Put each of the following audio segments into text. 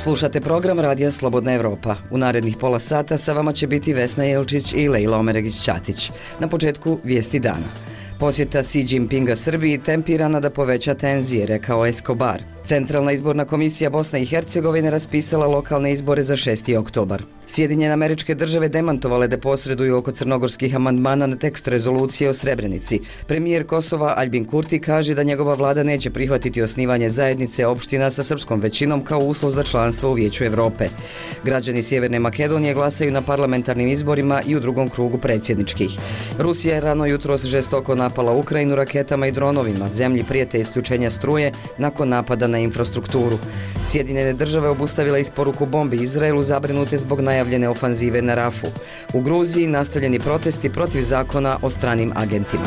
Slušate program Radija Slobodna Evropa. U narednih pola sata sa vama će biti Vesna Jelčić i Lejla Omeregić-Ćatić. Na početku vijesti dana. Posjeta Xi Jinpinga Srbiji tempirana da poveća tenzije, rekao Escobar. Centralna izborna komisija Bosne i Hercegovine raspisala lokalne izbore za 6. oktobar. Sjedinjene Američke Države demantovale da posreduju oko crnogorskih amandmana na tekst rezolucije o Srebrenici. Premijer Kosova Aljbin Kurti kaže da njegova vlada neće prihvatiti osnivanje zajednice opština sa srpskom većinom kao uslov za članstvo u Vijeću Evrope. Građani Sjeverne Makedonije glasaju na parlamentarnim izborima i u drugom krugu predsjedničkih. Rusija je rano jutros žestoko napala Ukrajinu raketama i dronovima. Zemlji prijete isključenja struje nakon napada na infrastrukturu. Sjedinjene Države obustavila isporuku bombi Izraelu zabrinute zbog najavljene ofanzive na Rafu. U Gruziji nastavljeni protesti protiv zakona o stranim agentima.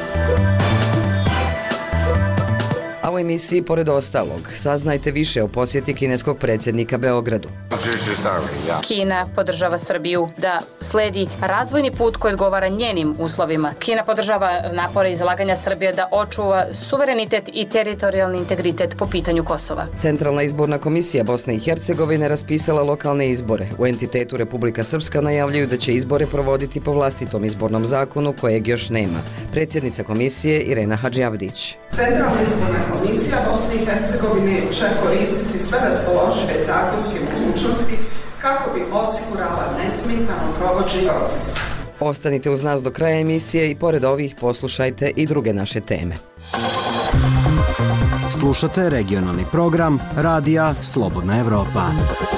A u emisiji, pored ostalog, saznajte više o posjeti kineskog predsjednika Beogradu. Kina podržava Srbiju da sledi razvojni put koji odgovara njenim uslovima. Kina podržava napore i zalaganja Srbije da očuva suverenitet i teritorijalni integritet po pitanju Kosova. Centralna izborna komisija Bosne i Hercegovine raspisala lokalne izbore. U entitetu Republika Srpska najavljuju da će izbore provoditi po vlastitom izbornom zakonu kojeg još nema. Predsjednica komisije Irena Hadžiavdić. Centralna izborna komisija Bosne i Hercegovine će koristiti sve raspoložive zakonske mogućnosti kako bi osigurala nesmetano provođenje procesa. Ostanite uz nas do kraja emisije i pored ovih poslušajte i druge naše teme. Slušate regionalni program Radija Slobodna Evropa.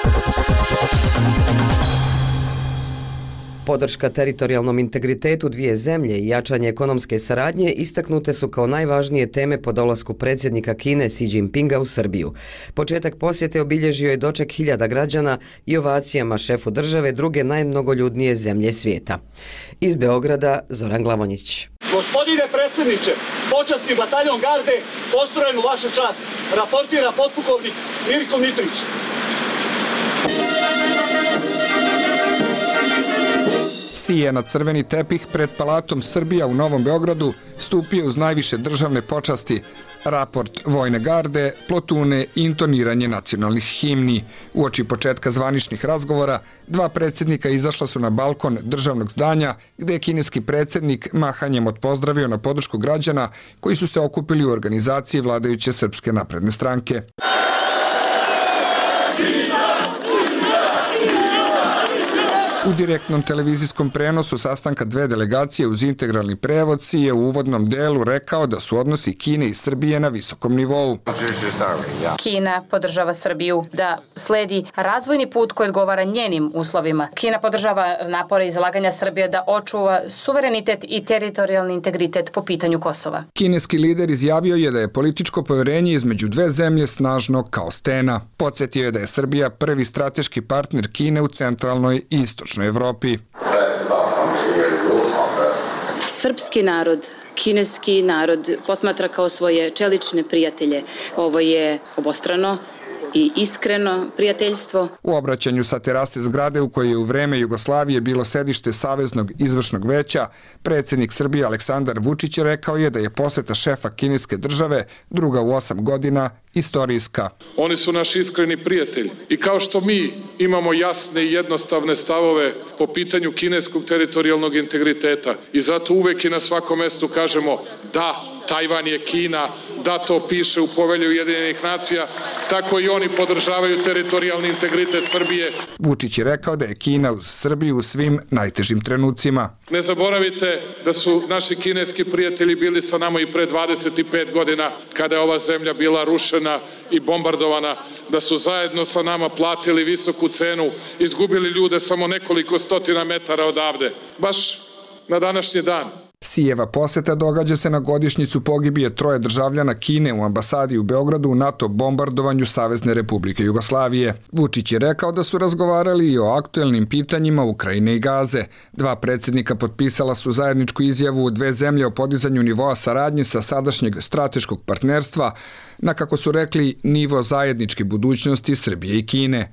Podrška teritorijalnom integritetu dvije zemlje i jačanje ekonomske saradnje istaknute su kao najvažnije teme po dolasku predsjednika Kine Xi Jinpinga u Srbiju. Početak posjete obilježio je doček hiljada građana i ovacijama šefu države druge najmnogoljudnije zemlje svijeta. Iz Beograda Zoran Glavonjić. Gospodine predsjedniče, počasni bataljon garde postrojen u vašu čast, raportira potpukovnik Mirko Mitrić. Xi je na crveni tepih pred Palatom Srbija u Novom Beogradu stupio uz najviše državne počasti, raport vojne garde, plotune i intoniranje nacionalnih himni. Uoči početka zvaničnih razgovora, dva predsjednika izašla su na balkon državnog zdanja, gde je kineski predsjednik mahanjem odpozdravio na podršku građana koji su se okupili u organizaciji vladajuće Srpske napredne stranke. U direktnom televizijskom prenosu sastanka dve delegacije uz integralni prevod Xi je u uvodnom delu rekao da su odnosi Kine i Srbije na visokom nivou. Kina podržava Srbiju da sledi razvojni put koji odgovara njenim uslovima. Kina podržava napore i zalaganja Srbije da očuva suverenitet i teritorijalni integritet po pitanju Kosova. Kineski lider izjavio je da je političko poverenje između dve zemlje snažno kao stena. Podsjetio je da je Srbija prvi strateški partner Kine u centralnoj i istočnoj Evropi. Srpski narod, kineski narod posmatra kao svoje čelične prijatelje. Ovo je obostrano i iskreno prijateljstvo. U obraćanju sa terase zgrade u kojoj je u vreme Jugoslavije bilo sedište Saveznog izvršnog veća, predsjednik Srbije Aleksandar Vučić rekao je da je poseta šefa kineske države, druga u 8 godina, istorijska. Oni su naši iskreni prijatelji i kao što mi imamo jasne i jednostavne stavove po pitanju kineskog teritorijalnog integriteta i zato uvek i na svakom mestu kažemo da, Tajvan je Kina, da to piše u Povelji Ujedinjenih nacija, tako i oni podržavaju teritorijalni integritet Srbije. Vučić je rekao da je Kina uz Srbiju u svim najtežim trenucima. Ne zaboravite da su naši kineski prijatelji bili sa nama i pre 25 godina kada je ova zemlja bila rušena i bombardovana, da su zajedno sa nama platili visoku cenu, izgubili ljude samo nekoliko stotina metara odavde. Baš na današnji dan. Xijeva poseta događa se na godišnjicu pogibije 3 državljana Kine u ambasadi u Beogradu u NATO bombardovanju Savezne Republike Jugoslavije. Vučić je rekao da su razgovarali i o aktuelnim pitanjima Ukrajine i Gaze. Dva predsjednika potpisala su zajedničku izjavu u dve zemlje o podizanju nivoa saradnje sa sadašnjeg strateškog partnerstva na, kako su rekli, nivo zajedničke budućnosti Srbije i Kine.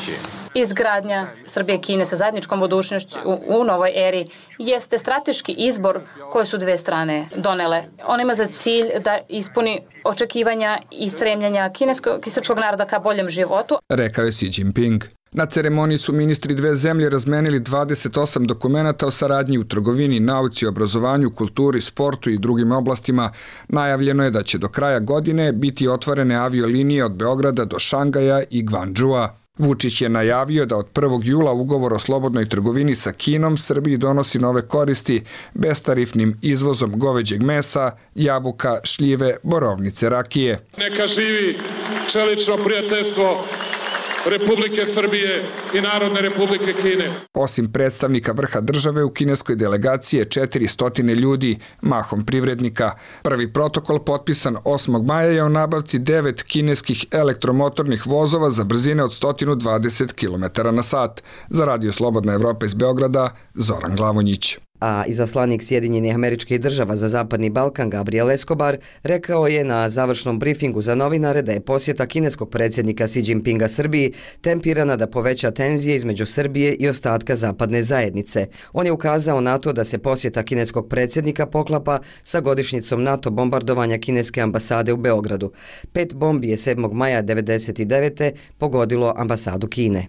Izgradnja Srbije i Kine sa zajedničkom budućnošću u novoj eri jeste strateški izazov izbor koje su dve strane donele. On ima za cilj da ispuni očekivanja i stremljenja kineskog i srpskog naroda ka boljem životu. Rekao je Xi Jinping. Na ceremoniji su ministri dve zemlje razmenili 28 dokumenata o saradnji u trgovini, nauci, obrazovanju, kulturi, sportu i drugim oblastima. Najavljeno je da će do kraja godine biti otvorene aviolinije od Beograda do Šangaja i Gvandžua. Vučić je najavio da od 1. jula ugovor o slobodnoj trgovini sa Kinom Srbiji donosi nove koristi bestarifnim izvozom goveđeg mesa, jabuka, šljive, borovnice, rakije. Neka živi čelično prijateljstvo Republike Srbije i Narodne Republike Kine. Osim predstavnika vrha države, u kineskoj delegaciji je 400 ljudi, mahom privrednika. Prvi protokol potpisan 8. maja je o nabavci 9 kineskih elektromotornih vozova za brzine od 120 km/h. Za Radio Slobodna Evropa iz Beograda, Zoran Glavonjić. A izaslanik Sjedinjenih Američkih Država za Zapadni Balkan Gabriel Escobar rekao je na završnom brifingu za novinare da je posjeta kineskog predsjednika Xi Jinpinga Srbiji tempirana da poveća tenzije između Srbije i ostatka zapadne zajednice. On je ukazao na to da se posjeta kineskog predsjednika poklapa sa godišnjicom NATO bombardovanja kineske ambasade u Beogradu. 5 bombi je 7. maja 1999. pogodilo ambasadu Kine.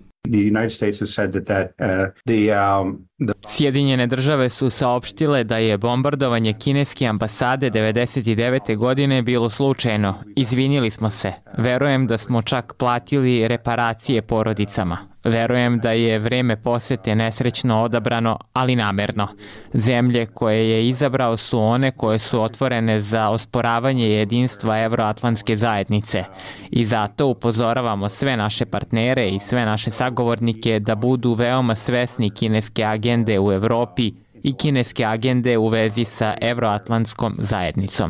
Sjedinjene države su saopštile da je bombardovanje kineske ambasade 1999. godine bilo slučajno. Izvinili smo se. Verujem da smo čak platili reparacije porodicama. Verujem da je vreme posete nesrećno odabrano, ali namerno. Zemlje koje je izabrao su one koje su otvorene za osporavanje jedinstva Evroatlantske zajednice. I zato upozoravamo sve naše partnere i sve naše sagovornike da budu veoma svesni kineske agende u Evropi i kineske agende u vezi sa Evroatlantskom zajednicom.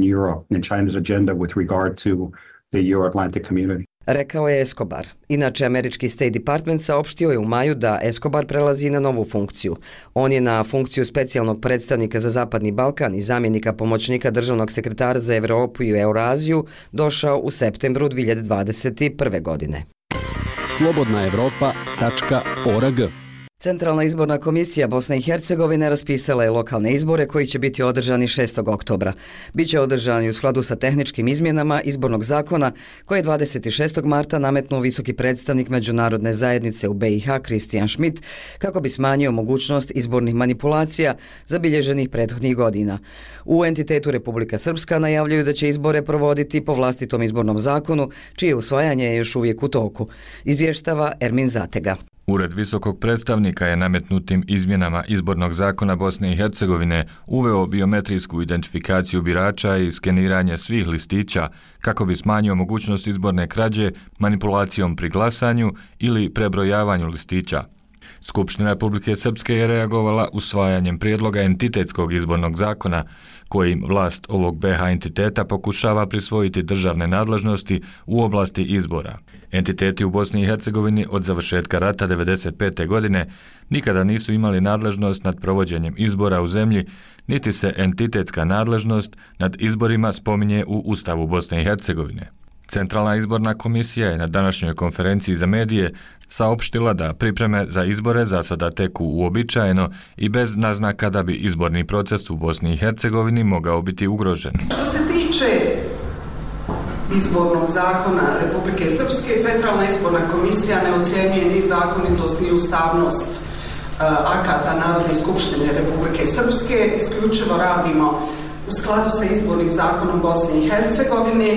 Rekao je Escobar. Inače, američki State Department saopštio je u maju da Escobar prelazi na novu funkciju. On je na funkciju specijalnog predstavnika za Zapadni Balkan i zamjenika pomoćnika državnog sekretara za Evropu i Euraziju došao u septembru 2021. godine. slobodnaevropa.org. Centralna izborna komisija Bosne i Hercegovine raspisala je lokalne izbore koji će biti održani 6. oktobra. Biće održani u skladu sa tehničkim izmjenama izbornog zakona koje je 26. marta nametnuo visoki predstavnik međunarodne zajednice u BiH Kristijan Schmidt kako bi smanjio mogućnost izbornih manipulacija zabilježenih prethodnih godina. U entitetu Republika Srpska najavljuju da će izbore provoditi po vlastitom izbornom zakonu, čije usvajanje je još uvijek u toku. Izvještava Ermin Zatega. Ured visokog predstavnika je nametnutim izmjenama izbornog zakona Bosne i Hercegovine uveo biometrijsku identifikaciju birača i skeniranje svih listića kako bi smanjio mogućnost izborne krađe manipulacijom pri glasanju ili prebrojavanju listića. Skupština Republike Srpske je reagovala usvajanjem prijedloga entitetskog izbornog zakona kojim vlast ovog BiH entiteta pokušava prisvojiti državne nadležnosti u oblasti izbora. Entiteti u Bosni i Hercegovini od završetka rata 1995. godine nikada nisu imali nadležnost nad provođenjem izbora u zemlji, niti se entitetska nadležnost nad izborima spominje u Ustavu Bosne i Hercegovine. Centralna izborna komisija je na današnjoj konferenciji za medije saopštila da pripreme za izbore za sada teku uobičajeno i bez naznaka da bi izborni proces u Bosni i Hercegovini mogao biti ugrožen. Što se tiče izbornog zakona Republike Srpske, Centralna izborna komisija ne ocjenjuje ni zakonitost ni ustavnost akata Narodne skupštine Republike Srpske. Isključivo radimo u skladu sa izbornim zakonom Bosne i Hercegovine.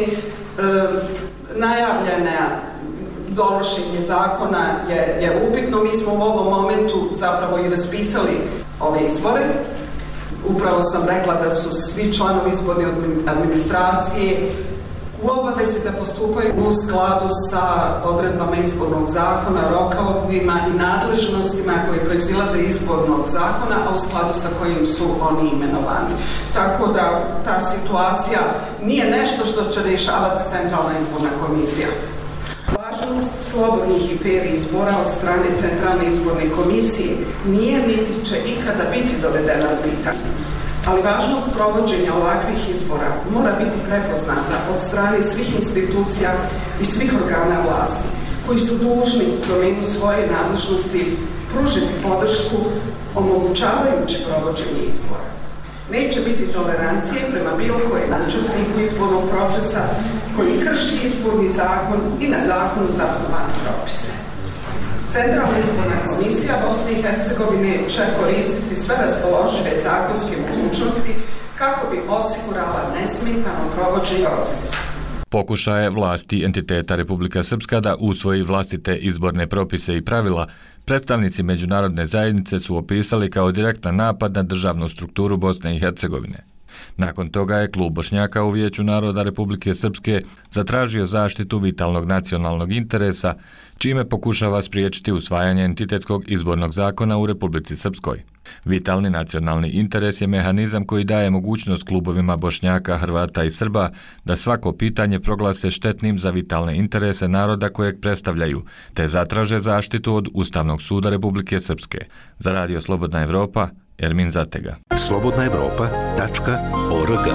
Najavljena donošenje zakona je upitno. Mi smo u ovom momentu zapravo i raspisali ove izbore. Upravo sam rekla da su svi članovi izborne administracije u obavezi da postupaju u skladu sa odredbama izbornog zakona, rokovima i nadležnostima koje proizilaze izbornog zakona, a u skladu sa kojim su oni imenovani. Tako da ta situacija nije nešto što će rješavati Centralna izborna komisija. Važnost slobodnih i fer izbora od strane Centralne izborne komisije nije niti će ikada biti dovedena u pitanje. Ali važnost provođenja ovakvih izbora mora biti prepoznata od strane svih institucija i svih organa vlasti koji su dužni u domenu svoje nadležnosti pružiti podršku omogućavajući provođenje izbora. Neće biti tolerancije prema bilo kojem učesniku izbornog procesa koji krši izborni zakon i na zakonu zasnovane propise. Centralna izborna komisija Bosne i Hercegovine će koristiti sve raspoložive zakonske mogućnosti kako bi osigurala nesmetano provođenje procesa. Pokušaje vlasti entiteta Republika Srpska da usvoji vlastite izborne propise i pravila, predstavnici međunarodne zajednice su opisali kao direktan napad na državnu strukturu Bosne i Hercegovine. Nakon toga je klub Bošnjaka u Vijeću naroda Republike Srpske zatražio zaštitu vitalnog nacionalnog interesa, čime pokušava spriječiti usvajanje entitetskog izbornog zakona u Republici Srpskoj. Vitalni nacionalni interes je mehanizam koji daje mogućnost klubovima Bošnjaka, Hrvata i Srba da svako pitanje proglase štetnim za vitalne interese naroda kojeg predstavljaju, te zatraže zaštitu od Ustavnog suda Republike Srpske. Za Radio Slobodna Evropa, Ermin Zatega. slobodnaevropa.org.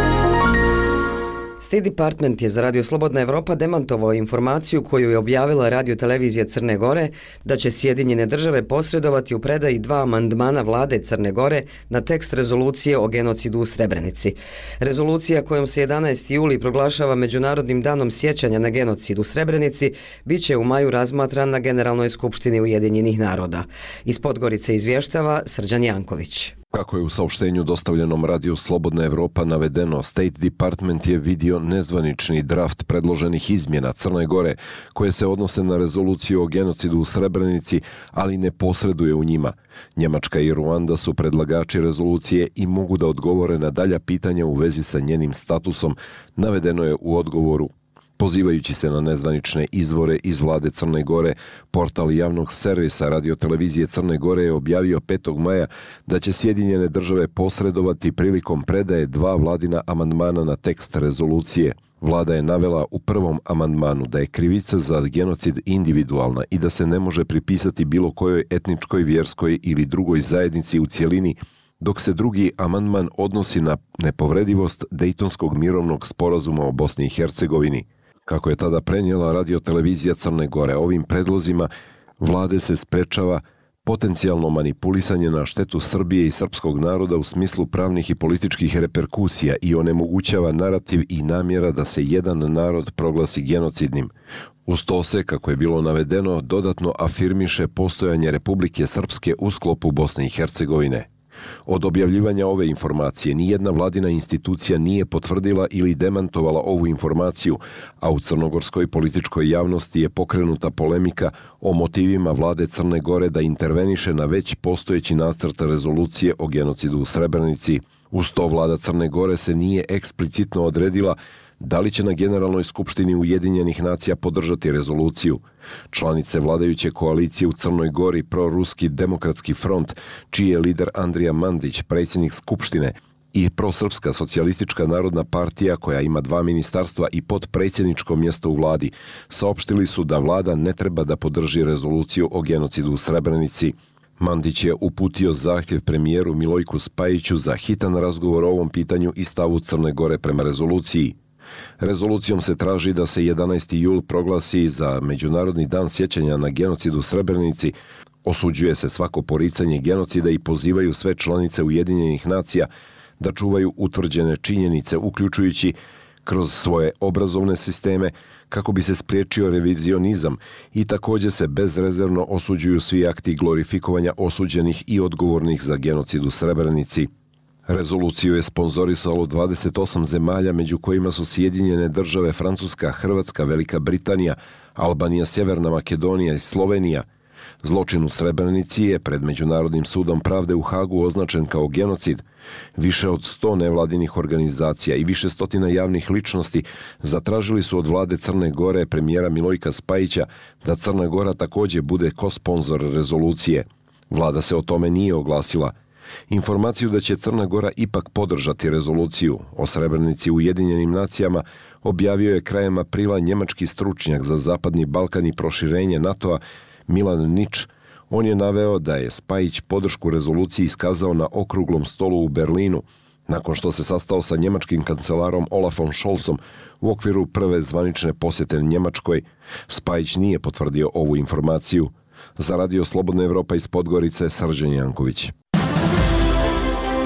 State Department je za Radio Slobodna Evropa demantovao informaciju koju je objavila radiotelevizija Crne Gore da će Sjedinjene države posredovati u predaji 2 amandmana vlade Crne Gore na tekst rezolucije o genocidu u Srebrenici. Rezolucija kojom se 11. juli proglašava Međunarodnim danom sjećanja na genocid u Srebrenici biće u maju razmatran na Generalnoj skupštini Ujedinjenih naroda. Iz Podgorice izvještava Srđan Janković. Kako je u saopštenju dostavljenom Radio Slobodna Evropa navedeno, State Department je vidio nezvanični draft predloženih izmjena Crne Gore koje se odnose na rezoluciju o genocidu u Srebrenici, ali ne posreduje u njima. Njemačka i Ruanda su predlagači rezolucije i mogu da odgovore na dalja pitanja u vezi sa njenim statusom, navedeno je u odgovoru. Pozivajući se na nezvanične izvore iz vlade Crne Gore, portal javnog servisa radiotelevizije Crne Gore je objavio 5. maja da će Sjedinjene države posredovati prilikom predaje 2 vladina amandmana na tekst rezolucije. Vlada je navela u prvom amandmanu da je krivica za genocid individualna i da se ne može pripisati bilo kojoj etničkoj, vjerskoj ili drugoj zajednici u cjelini, dok se drugi amandman odnosi na nepovredivost Dejtonskog mirovnog sporazuma o Bosni i Hercegovini. Kako je tada prenijela radiotelevizija Crne Gore, ovim predlozima vlade se sprečava potencijalno manipulisanje na štetu Srbije i srpskog naroda u smislu pravnih i političkih reperkusija i onemogućava narativ i namjera da se jedan narod proglasi genocidnim. Uz to se, kako je bilo navedeno, dodatno afirmiše postojanje Republike Srpske u sklopu Bosne i Hercegovine. Od objavljivanja ove informacije nijedna vladina institucija nije potvrdila ili demantovala ovu informaciju, a u crnogorskoj političkoj javnosti je pokrenuta polemika o motivima vlade Crne Gore da interveniše na već postojeći nacrt rezolucije o genocidu u Srebrenici. Uz to vlada Crne Gore se nije eksplicitno odredila da li će na Generalnoj skupštini Ujedinjenih nacija podržati rezoluciju. Članice vladajuće koalicije u Crnoj Gori, proruski demokratski front, čiji je lider Andrija Mandić, predsjednik skupštine, i prosrpska socijalistička narodna partija, koja ima 2 ministarstva i potpredsjedničko mjesto u vladi, saopštili su da vlada ne treba da podrži rezoluciju o genocidu u Srebrenici. Mandić je uputio zahtjev premijeru Milojku Spajiću za hitan razgovor o ovom pitanju i stavu Crne Gore prema rezoluciji. Rezolucijom se traži da se 11. jul proglasi za Međunarodni dan sjećanja na genocid u Srebrenici, osuđuje se svako poricanje genocida i pozivaju sve članice Ujedinjenih nacija da čuvaju utvrđene činjenice, uključujući kroz svoje obrazovne sisteme, kako bi se spriječio revizionizam, i također se bezrezervno osuđuju svi akti glorifikovanja osuđenih i odgovornih za genocid u Srebrenici. Rezoluciju je sponzorisalo 28 zemalja, među kojima su Sjedinjene države, Francuska, Hrvatska, Velika Britanija, Albanija, Sjeverna Makedonija i Slovenija. Zločin u Srebrenici je pred Međunarodnim sudom pravde u Hagu označen kao genocid. Više od 100 nevladinih organizacija i više stotina javnih ličnosti zatražili su od vlade Crne Gore premijera Milojka Spajića da Crna Gora također bude kosponzor rezolucije. Vlada se o tome nije oglasila. Informaciju da će Crna Gora ipak podržati rezoluciju o Srebrenici u Ujedinjenim nacijama objavio je krajem aprila njemački stručnjak za Zapadni Balkan i proširenje NATO-a Milan Nič. On je naveo da je Spajić podršku rezoluciji iskazao na okruglom stolu u Berlinu, nakon što se sastao sa njemačkim kancelarom Olafom Scholzom u okviru prve zvanične posjete Njemačkoj. Spajić nije potvrdio ovu informaciju. Za Radio Slobodna Evropa iz Podgorice, Srđan Janković.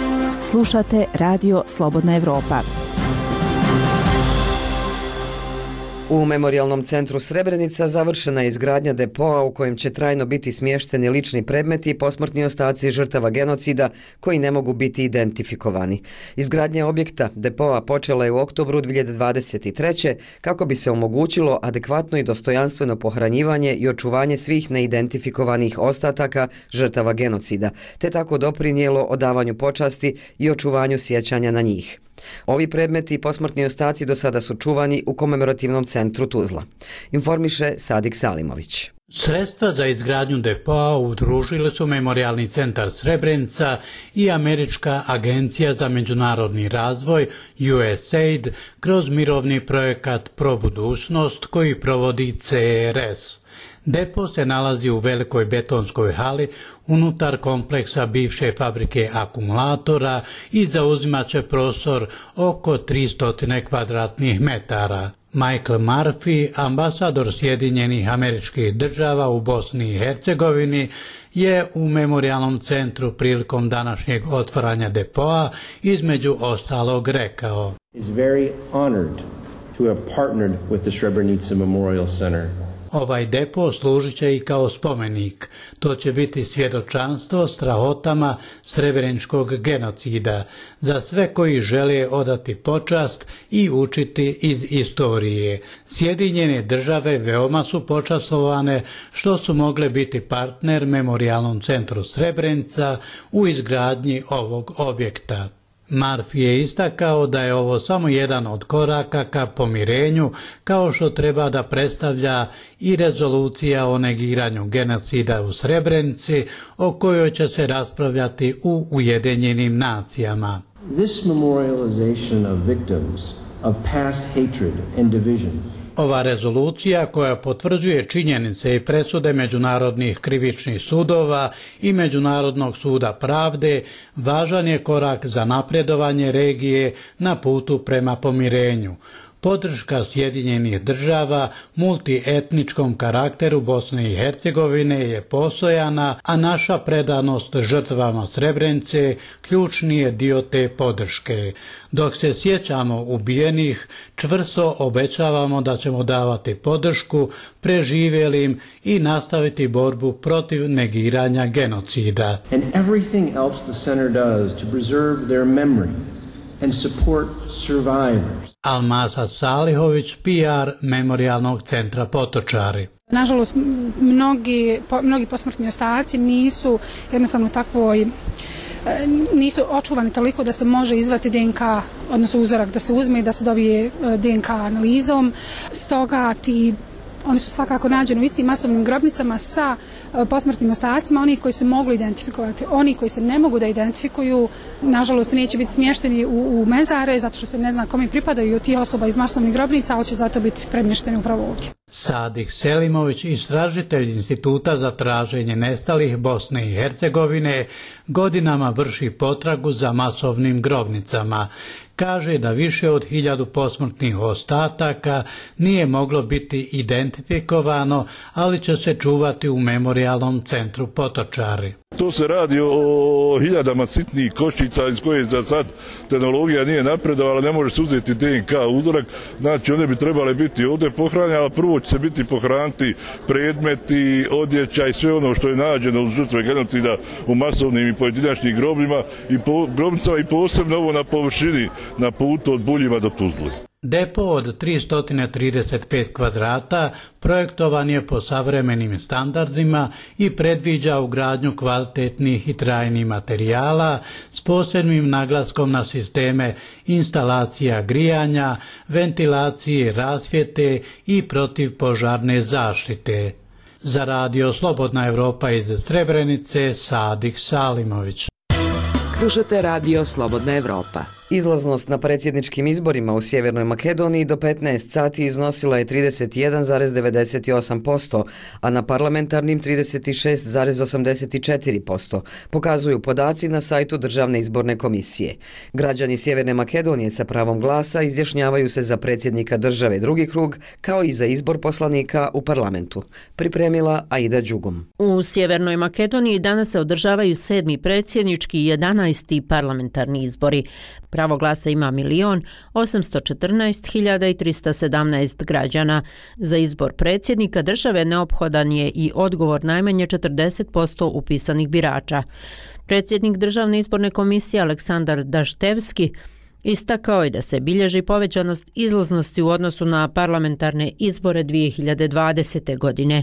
Slušate Radio Slobodna Evropa. U Memorijalnom centru Srebrenica završena je izgradnja depoa u kojem će trajno biti smješteni lični predmeti i posmrtni ostaci žrtava genocida koji ne mogu biti identifikovani. Izgradnja objekta depoa počela je u oktobru 2023. kako bi se omogućilo adekvatno i dostojanstveno pohranjivanje i očuvanje svih neidentifikovanih ostataka žrtava genocida, te tako doprinijelo odavanju počasti i očuvanju sjećanja na njih. Ovi predmeti i posmrtni ostaci do sada su čuvani u komemorativnom centru Tuzla. Informiše Sadik Salimović. Sredstva za izgradnju depoa udružili su Memorijalni centar Srebrenica i Američka agencija za međunarodni razvoj USAID kroz mirovni projekat Pro budućnost koji provodi CRS. Depo se nalazi u velikoj betonskoj hali unutar kompleksa bivše fabrike akumulatora i zauzimaće prostor oko 300 kvadratnih metara. Michael Murphy, ambasador Sjedinjenih Američkih Država u Bosni i Hercegovini, je u Memorijalnom centru prilikom današnjeg otvaranja depoa između ostalog rekao: is very honored to have partnered with the Srebrenica Memorial Center. Ovaj depo služit će i kao spomenik. To će biti svjedočanstvo strahotama srebreničkog genocida za sve koji žele odati počast i učiti iz istorije. Sjedinjene države veoma su počastvovane što su mogle biti partner Memorijalnom centru Srebrenica u izgradnji ovog objekta. Murphy je istakao da je ovo samo jedan od koraka ka pomirenju, kao što treba da predstavlja i rezolucija o negiranju genocida u Srebrenici, o kojoj će se raspravljati u Ujedinjenim nacijama. This memorialization of victims of past hatred and division. Ova rezolucija koja potvrđuje činjenice i presude međunarodnih krivičnih sudova i Međunarodnog suda pravde važan je korak za napredovanje regije na putu prema pomirenju. Podrška Sjedinjenih država multietničkom karakteru Bosne i Hercegovine je postojana, a naša predanost žrtvama Srebrenice ključni je dio te podrške. Dok se sjećamo ubijenih, čvrsto obećavamo da ćemo davati podršku preživjelim i nastaviti borbu protiv negiranja genocida. And everything else the center does to preserve their memory and support survivors. Almasa Salihović, PR Memorijalnog centra Potočari. Nažalost, mnogi posmrtni ostaci nisu jednostavno nisu očuvani toliko da se može izvati DNK, odnosno uzorak da se uzme i da se dobije DNK analizom. Stoga oni su svakako nađeni u istim masovnim grobnicama sa posmrtnim ostacima, oni koji su mogli identifikovati. Oni koji se ne mogu da identifikuju, nažalost, neće biti smješteni u mezare, zato što se ne zna kome pripadaju ti osoba iz masovnih grobnica, ali će zato biti premješteni upravo ovdje. Sadik Selimović, istražitelj Instituta za traženje nestalih Bosne i Hercegovine, godinama vrši potragu za masovnim grobnicama. Kaže da više od 1000 posmrtnih ostataka nije moglo biti identifikovano, ali će se čuvati u Memorijalnom centru Potočari. To se radi o hiljadama sitnih koščica iz koje za sad tehnologija nije napredovala, ne može se uzeti DNK uzorak, znači one bi trebale biti ovdje pohranjene, ali prvo će se biti pohraniti predmeti, odjeća i sve ono što je nađeno uz žrtve genocida u masovnim i pojedinačnim grobnicama i posebno ovo na površini na putu od Buljima do Tuzle. Depo od 335 kvadrata projektovan je po savremenim standardima i predviđa ugradnju kvalitetnih i trajnih materijala s posebnim naglaskom na sisteme instalacija grijanja, ventilacije, rasvjete i protivpožarne zaštite. Za Radio Slobodna Evropa iz Srebrenice, Sadik Salimović. Slušate Radio Slobodna Evropa. Izlaznost na predsjedničkim izborima u Sjevernoj Makedoniji do 15 sati iznosila je 31,98%, a na parlamentarnim 36,84%, pokazuju podaci na sajtu Državne izborne komisije. Građani Sjeverne Makedonije sa pravom glasa izjašnjavaju se za predsjednika države drugi krug, kao i za izbor poslanika u parlamentu. Pripremila Aida Đugum. U Sjevernoj Makedoniji danas se održavaju 7. predsjednički i 11. parlamentarni izbori. Pravo glasa ima 1.814.317 građana. Za izbor predsjednika države neophodan je i odgovor najmanje 40% upisanih birača. Predsjednik Državne izborne komisije Aleksandar Daštevski istakao je da se bilježi povećanost izlaznosti u odnosu na parlamentarne izbore 2020. godine.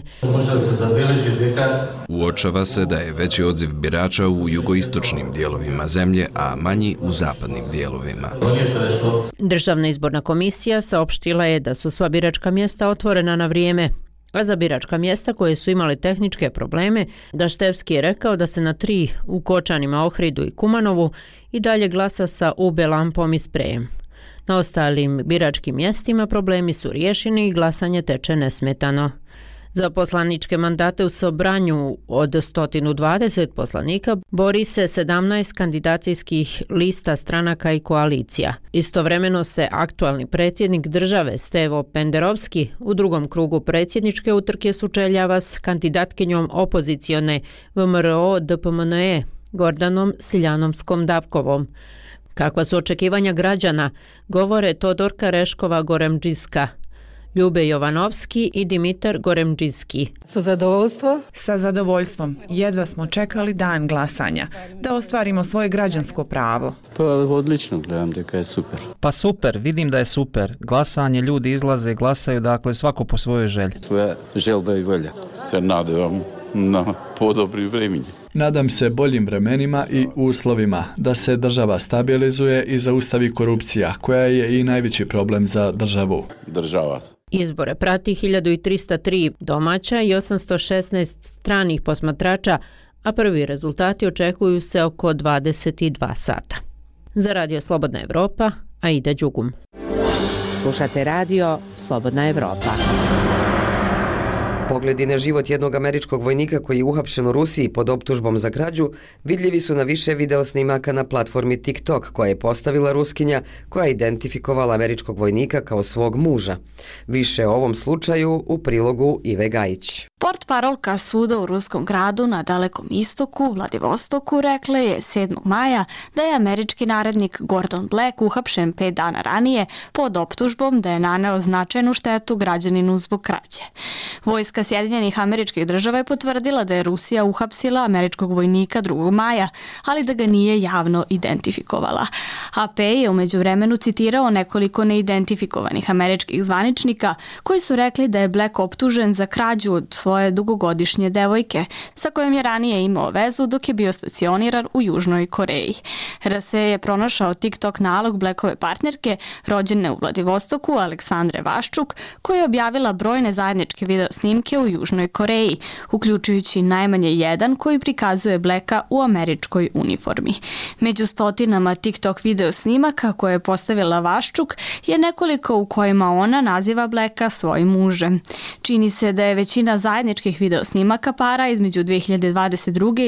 Uočava se da je veći odziv birača u jugoistočnim dijelovima zemlje, a manji u zapadnim dijelovima. Državna izborna komisija saopštila je da su sva biračka mjesta otvorena na vrijeme, a za biračka mjesta koje su imale tehničke probleme, Daštevski je rekao da se na 3 u Kočanima, Ohridu i Kumanovu i dalje glasa sa UB lampom i sprejem. Na ostalim biračkim mjestima problemi su riješeni i glasanje teče nesmetano. Za poslaničke mandate u Sobranju od 120 poslanika bori se 17 kandidacijskih lista stranaka i koalicija. Istovremeno se aktualni predsjednik države Stevo Penderovski u drugom krugu predsjedničke utrke sučeljava s kandidatkinjom opozicione VMRO DPMNE Gordanom Siljanomskom Davkovom. Kakva su očekivanja građana, govore Todorka Reškova-Goremđiska, Ljube Jovanovski i Dimitar Goremđiski. Sa zadovoljstvom. Jedva smo čekali dan glasanja, da ostvarimo svoje građansko pravo. Pa odlično, gledam da je super. Pa super, vidim da je super. Glasanje, ljudi izlaze, glasaju, dakle svako po svojoj želji. Svoja želba i volja. Se nadam na podobri vremeni. Nadam se boljim vremenima i uslovima, da se država stabilizuje i zaustavi korupcija, koja je i najveći problem za državu. Izbore prati 1303 domaća i 816 stranih posmatrača, a prvi rezultati očekuju se oko 22 sata. Za Radio Slobodna Evropa, Aida Đugum. Slušate Radio Slobodna Evropa. Pogledi na život jednog američkog vojnika koji je uhapšen u Rusiji pod optužbom za krađu vidljivi su na više video snimaka na platformi TikTok koja je postavila Ruskinja koja je identifikovala američkog vojnika kao svog muža. Više o ovom slučaju u prilogu Ive Gajić. Portparolka suda u ruskom gradu na Dalekom istoku, Vladivostoku, rekla je 7. maja da je američki narednik Gordon Black uhapšen 5 dana ranije pod optužbom da je naneo značajnu štetu građaninu zbog krađe. Vojska Sjedinjenih Američkih Država je potvrdila da je Rusija uhapsila američkog vojnika 2. maja, ali da ga nije javno identifikovala. AP je u međuvremenu citirao nekoliko neidentifikovanih američkih zvaničnika koji su rekli da je Black optužen za krađu od svoje dugogodišnje devojke, sa kojom je ranije imao vezu dok je bio stacioniran u Južnoj Koreji. RSE je pronašao TikTok nalog Blackove partnerke, rođene u Vladivostoku, Aleksandre Vaščuk, koja je objavila brojne zajedničke video snimke u Južnoj Koreji, uključujući najmanje jedan koji prikazuje Blacka u američkoj uniformi. Među stotinama TikTok video snimaka koje je postavila Vaščuk je nekoliko u kojima ona naziva Blacka svojim mužem. Čini se da je većina zajedničkih video snimaka para između 2022. i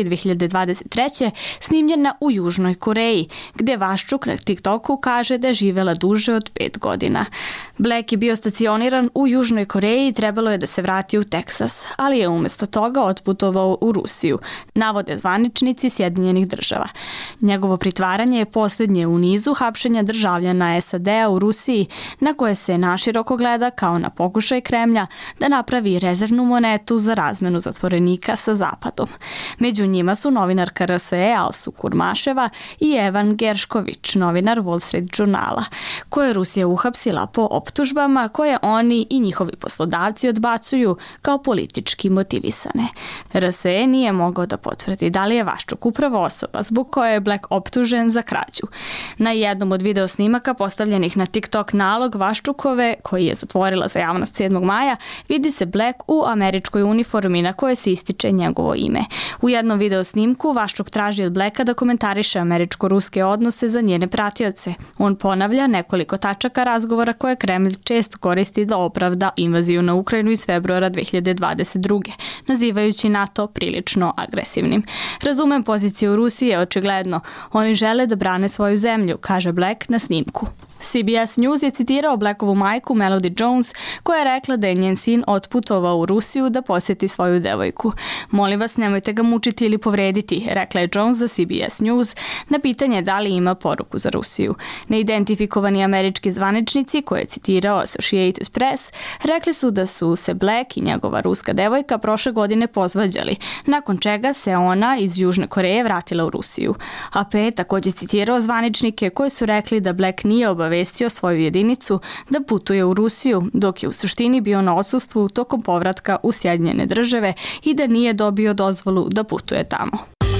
2023. snimljena u Južnoj Koreji, gdje Vaščuk na TikToku kaže da je živjela duže od 5 godina. Black je bio stacioniran u Južnoj Koreji i trebalo je da se vrati u Teksas, ali je umjesto toga otputovao u Rusiju, navode zvaničnici Sjedinjenih Država. Njegovo pritvaranje je posljednje u nizu hapšenja državljana SAD-a u Rusiji, na koje se naširoko gleda kao na pokušaj Kremlja da napravi rezervnu monetu za razmenu zatvorenika sa Zapadom. Među njima su novinarka RSE Alsu Kurmaševa i Evan Geršković, novinar Wall Street Journala, koje Rusija uhapsila po optužbama koje oni i njihovi poslodavci odbacuju kao politički motivisane. RSE nije mogao da potvrdi da li je Vaščuk upravo osoba zbog koje je Black optužen za krađu. Na jednom od video snimaka postavljenih na TikTok nalog Vaščukove, koji je zatvorila za javnost 7. maja, vidi se Black u američkoj uniformi na koje se ističe njegovo ime. U jednom video snimku Vaščuk traži od Blacka da komentariše američko-ruske odnose za njene pratioce. On ponavlja nekoliko tačaka razgovora koje Kremlj često koristi da opravda invaziju na Ukrajinu iz februara 2022. nazivajući NATO prilično agresivnim. Razumem poziciju Rusije, očigledno. Oni žele da brane svoju zemlju, kaže Black na snimku. CBS News je citirao Blackovu majku Melody Jones, koja je rekla da je njen sin otputovao u Rusiju da posjeti svoju devojku. Molim vas, nemojte ga mučiti ili povrediti, rekla je Jones za CBS News na pitanje da li ima poruku za Rusiju. Neidentifikovani američki zvaničnici, koje je citirao Associated Press, rekli su da su se Black i njegova ruska devojka prošle godine pozvađali, nakon čega se ona iz Južne Koreje vratila u Rusiju. AP je također citirao zvaničnike koji su rekli da Black nije obavestio svoju jedinicu da putuje u Rusiju, dok je u suštini bio na odsustvu tokom povratka u Sjedinjene Države i da nije dobio dozvolu da putuje tamo.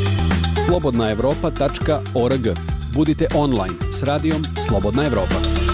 slobodnaevropa.org. Budite online s radijom Slobodna Evropa.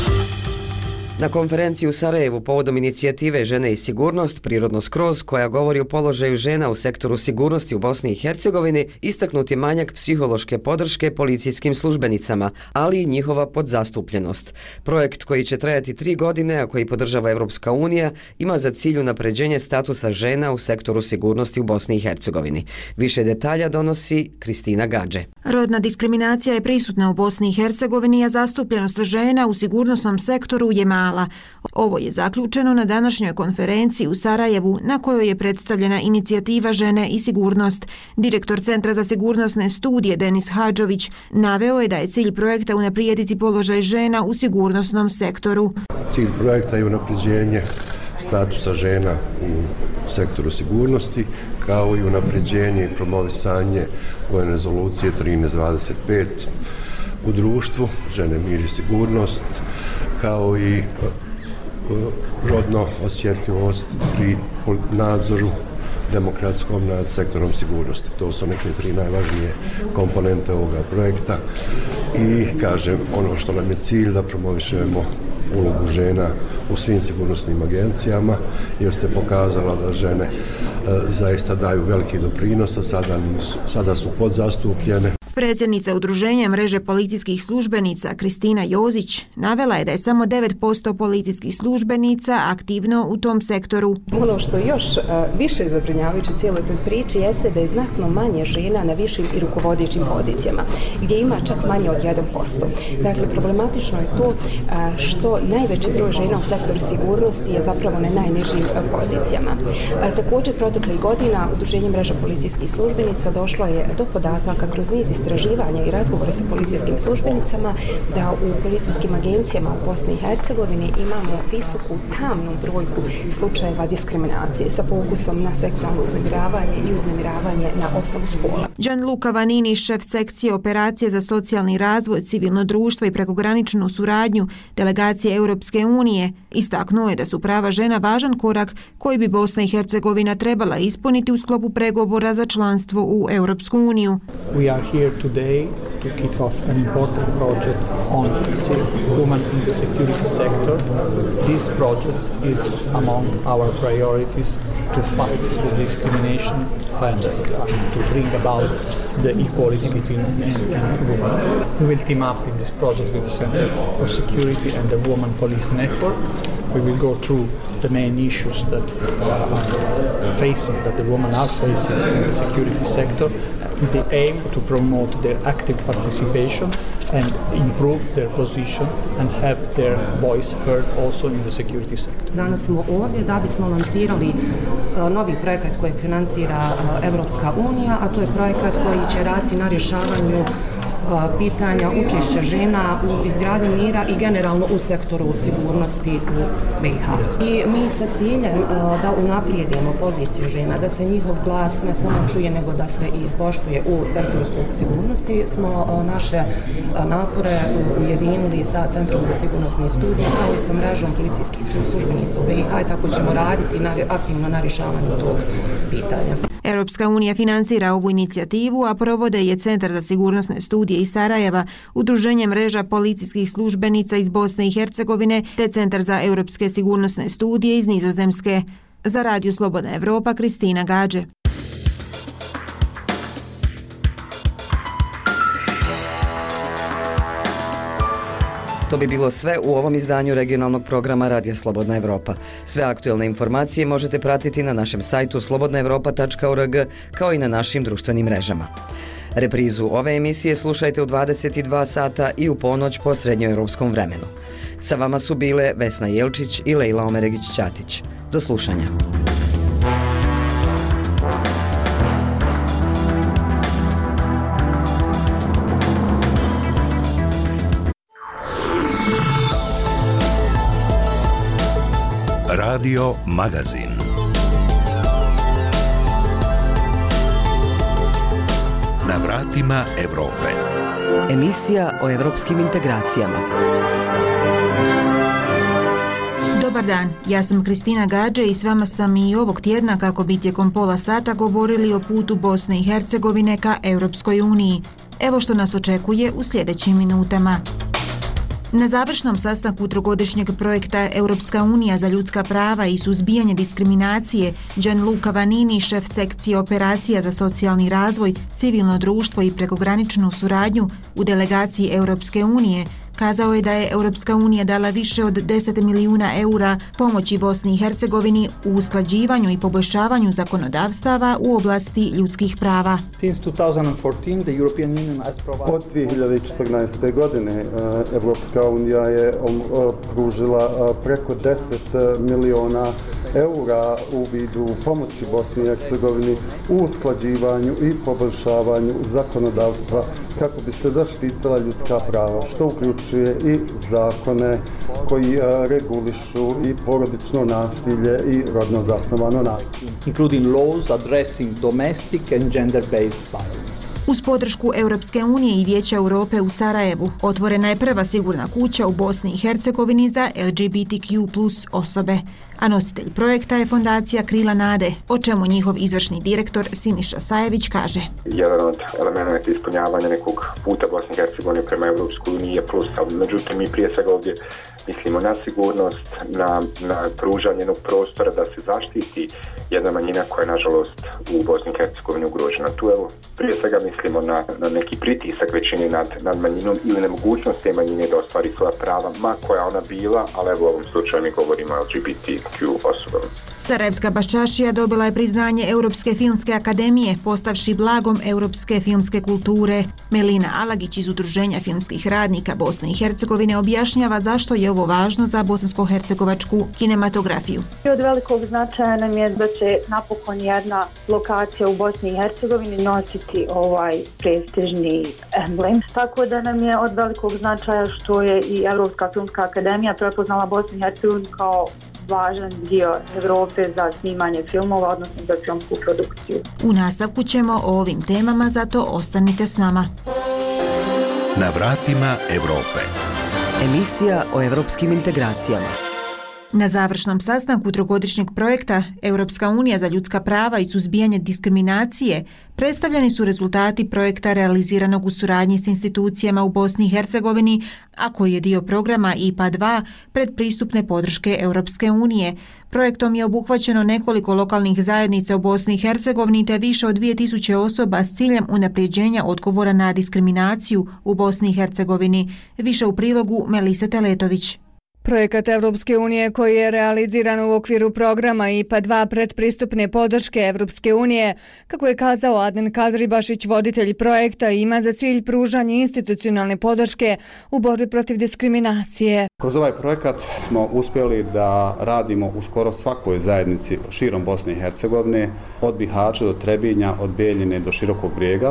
Na konferenciji u Sarajevu povodom inicijative Žene i sigurnost, Prirodno skroz, koja govori o položaju žena u sektoru sigurnosti u Bosni i Hercegovini, istaknut je manjak psihološke podrške policijskim službenicama, ali i njihova podzastupljenost. Projekt koji će trajati 3 godine, a koji podržava Evropska unija, ima za cilj unapređenje statusa žena u sektoru sigurnosti u Bosni i Hercegovini. Više detalja donosi Kristina Gadže. Rodna diskriminacija je prisutna u Bosni i Hercegovini, a zastupljenost žena u sigurnosnom sektoru je mala. Ovo je zaključeno na današnjoj konferenciji u Sarajevu, na kojoj je predstavljena inicijativa Žene i sigurnost. Direktor Centra za sigurnosne studije Denis Hadžović naveo je da je cilj projekta unaprijediti položaj žena u sigurnosnom sektoru. Cilj projekta je unapređenje statusa žena u sektoru sigurnosti, kao i unapređenje i promovisanje UN rezolucije 1325 u društvu, žene, mir i sigurnost, kao i rodno osjetljivost pri nadzoru demokratskom nad sektorom sigurnosti. To su neke 3 najvažnije komponente ovoga projekta i kažem, ono što nam je cilj da promovišemo ulogu žena u svim sigurnosnim agencijama, jer se pokazalo da žene zaista daju veliki doprinos, a sada su podzastupljene. Predsjednica Udruženja mreže policijskih službenica Kristina Jozić navela je da je samo 9% policijskih službenica aktivno u tom sektoru. Ono što još više zabrinjavajuće u cijeloj toj priči jeste da je znatno manje žena na višim i rukovodećim pozicijama, gdje ima čak manje od 1%. Dakle, problematično je to što najveći broj žena u sektoru sigurnosti je zapravo na najnižim pozicijama. Također, proteklih godina Udruženje mreža policijskih službenica došlo je do podataka kroz niz istraživanja i razgovore sa policijskim službenicama da u policijskim agencijama u Bosni i Hercegovini imamo visoku tamnu brojku slučajeva diskriminacije sa fokusom na seksualno uznemiravanje i uznemiravanje na osnovu spola. Gianluca Vanini, šef sekcije operacije za socijalni razvoj, civilno društvo i prekograničnu suradnju delegacije Europske unije, istaknuo je da su prava žena važan korak koji bi Bosna i Hercegovina trebala ispuniti u sklopu pregovora za članstvo u Europsku uniju. We are here today to kick off an important project on women in the security sector. This project is among our priorities to fight the discrimination and to bring about the equality between men and women. We will team up in this project with the Center for Security and the Women Police Network. We will go through the main issues that the women are facing in the security sector, with the aim to promote their active participation and improve their position and have their voice heard also in the security sector. Danas smo ovdje da bismo lansirali novi projekat koji financira Evropska unija, a to je projekat koji će raditi na rješavanju pitanja učešća žena u izgradnji mira i generalno u sektoru sigurnosti u BiH. I mi sa ciljem da unaprijedimo poziciju žena, da se njihov glas ne samo čuje, nego da se i ispoštuje u sektoru sigurnosti, smo naše napore ujedinili sa Centrom za sigurnosne studije kao i sa mrežom policijskih službenica u BiH i tako ćemo raditi aktivno na rješavanju tog pitanja. Europska unija financira ovu inicijativu, a provode je Centar za sigurnosne studije iz Sarajeva, Udruženje mreža policijskih službenica iz Bosne i Hercegovine te Centar za europske sigurnosne studije iz Nizozemske. Za Radio Slobodna Evropa, Kristina Gađe. To bi bilo sve u ovom izdanju regionalnog programa Radija Slobodna Evropa. Sve aktuelne informacije možete pratiti na našem sajtu slobodnaevropa.org kao i na našim društvenim mrežama. Reprizu ove emisije slušajte u 22 sata i u ponoć po srednjoevropskom vremenu. Sa vama su bile Vesna Jelčić i Lejla Omeregić-Ćatić. Do slušanja. Radio Magazin. Na vratima Evrope. Emisija o evropskim integracijama. Dobar dan, ja sam Kristina Gađe i s vama sam i ovog tjedna kako bi tijekom pola sata govorili o putu Bosne i Hercegovine ka Europskoj uniji. Evo što nas očekuje u sljedećim minutama. Na završnom sastanku trogodišnjeg projekta Europska unija za ljudska prava i suzbijanje diskriminacije, Gianluca Vanini, šef sekcije operacija za socijalni razvoj, civilno društvo i prekograničnu suradnju u delegaciji Europske unije, kazao je da je Europska unija dala više od 10 milijuna eura pomoći Bosni i Hercegovini u usklađivanju i poboljšavanju zakonodavstava u oblasti ljudskih prava. Od 2014. godine Europska unija je pružila preko 10 milijuna eura u vidu pomoći Bosni i Hercegovini u usklađivanju i poboljšavanju zakonodavstva kako bi se zaštitila ljudska prava, što uključuje i zakone koji regulišu i porodično nasilje i rodno zasnovano nasilje. Including laws addressing domestic and gender-based violence. Uz podršku Europske unije i Vijeća Europe u Sarajevu otvorena je prva sigurna kuća u Bosni i Hercegovini za LGBTQ+ osobe, a nositelj projekta je fondacija Krila nade, o čemu njihov izvršni direktor Siniša Sajević kaže. Jedan od elemenata ispunjavanja nekog puta Bosne i Hercegovine prema Europskoj uniji je plus, ali međutim mi prije svega ovdje mislimo na sigurnost, na pružanje jednog prostora da se zaštiti jedna manjina koja je nažalost u Bosni i Hercegovini ugrožena. Tu evo prije svega mislimo na neki pritisak većine nad manjinom ili nemogućnost te manjine da ostvari svoja prava, ma koja ona bila, ali evo u ovom slučaju mi govorimo o LGBTQ osobama. Sarajevska baščašija dobila je priznanje Europske filmske akademije, postavši blagom europske filmske kulture. Melina Alagić iz Udruženja filmskih radnika Bosne i Hercegovine objašnjava zašto je ovo važno za bosansko-hercegovačku kinematografiju. Od velikog značaja nam je da će napokon jedna lokacija u Bosni i Hercegovini nositi ovaj prestižni emblem. Tako da nam je od velikog značaja što je i Europska filmska akademija prepoznala Bosnu i Hercegovinu kao važan dio Evrope za snimanje filmova, odnosno za filmsku produkciju. U nastavku ćemo o ovim temama, zato ostanite s nama. Na vratima Evrope. Emisija o evropskim integracijama. Na završnom sastanku trogodišnjeg projekta Europska unija za ljudska prava i suzbijanje diskriminacije predstavljeni su rezultati projekta realiziranog u suradnji s institucijama u Bosni i Hercegovini, a koji je dio programa IPA 2 predpristupne podrške Europske unije. Projektom je obuhvaćeno nekoliko lokalnih zajednica u Bosni i Hercegovini te više od 2000 osoba s ciljem unapređenja odgovora na diskriminaciju u Bosni i Hercegovini. Više u prilogu Melise Teletović. Projekat Evropske unije koji je realiziran u okviru programa IPA 2 predpristupne podrške Evropske unije, kako je kazao Adnan Kadribašić, voditelj projekta, ima za cilj pružanje institucionalne podrške u borbi protiv diskriminacije. Kroz ovaj projekat smo uspjeli da radimo u skoro svakoj zajednici širom Bosne i Hercegovine, od Bihaća do Trebinja, od Beljine do Širokog Brijega.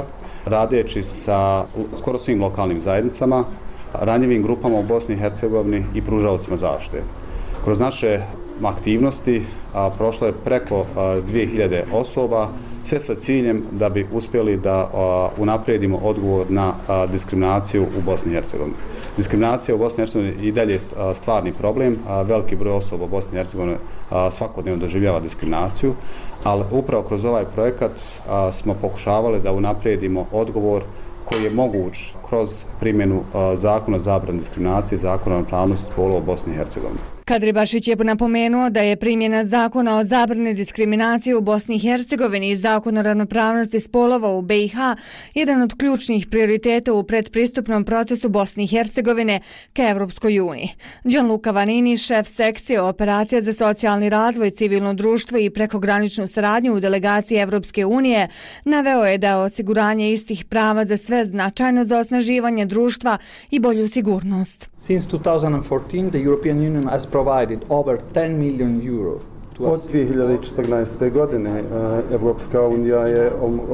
radeći sa skoro svim lokalnim zajednicama, ranjivim grupama u Bosni i Hercegovini i pružaocima zaštite. Kroz naše aktivnosti prošlo je preko 2000 osoba, sve sa ciljem da bi uspjeli da unaprijedimo odgovor na diskriminaciju u Bosni i Hercegovini. Diskriminacija u Bosni i Hercegovini i dalje je stvarni problem, veliki broj osoba u Bosni i Hercegovini svakodnevno doživljava diskriminaciju, ali upravo kroz ovaj projekat smo pokušavali da unaprijedimo odgovor koji je moguć kroz primjenu zakona o zabrani diskriminacije, zakona o ravnopravnosti spolova u Bosni i Hercegovini. Kadribašić je napomenuo da je primjena zakona o zabrani diskriminacije u Bosni i Hercegovini i zakona o ravnopravnosti spolova u BiH jedan od ključnih prioriteta u predpristupnom procesu Bosne i Hercegovine ka Evropskoj uniji. Gianluca Vanini, šef sekcije operacija za socijalni razvoj, civilno društvo i prekograničnu saradnju u delegaciji Evropske unije, naveo je da je osiguranje istih prava za sve značajno za osnaživanje društva i bolju sigurnost. Since 2014, the European Union has provided over 10 million euro. Od 2014. godine Evropska unija je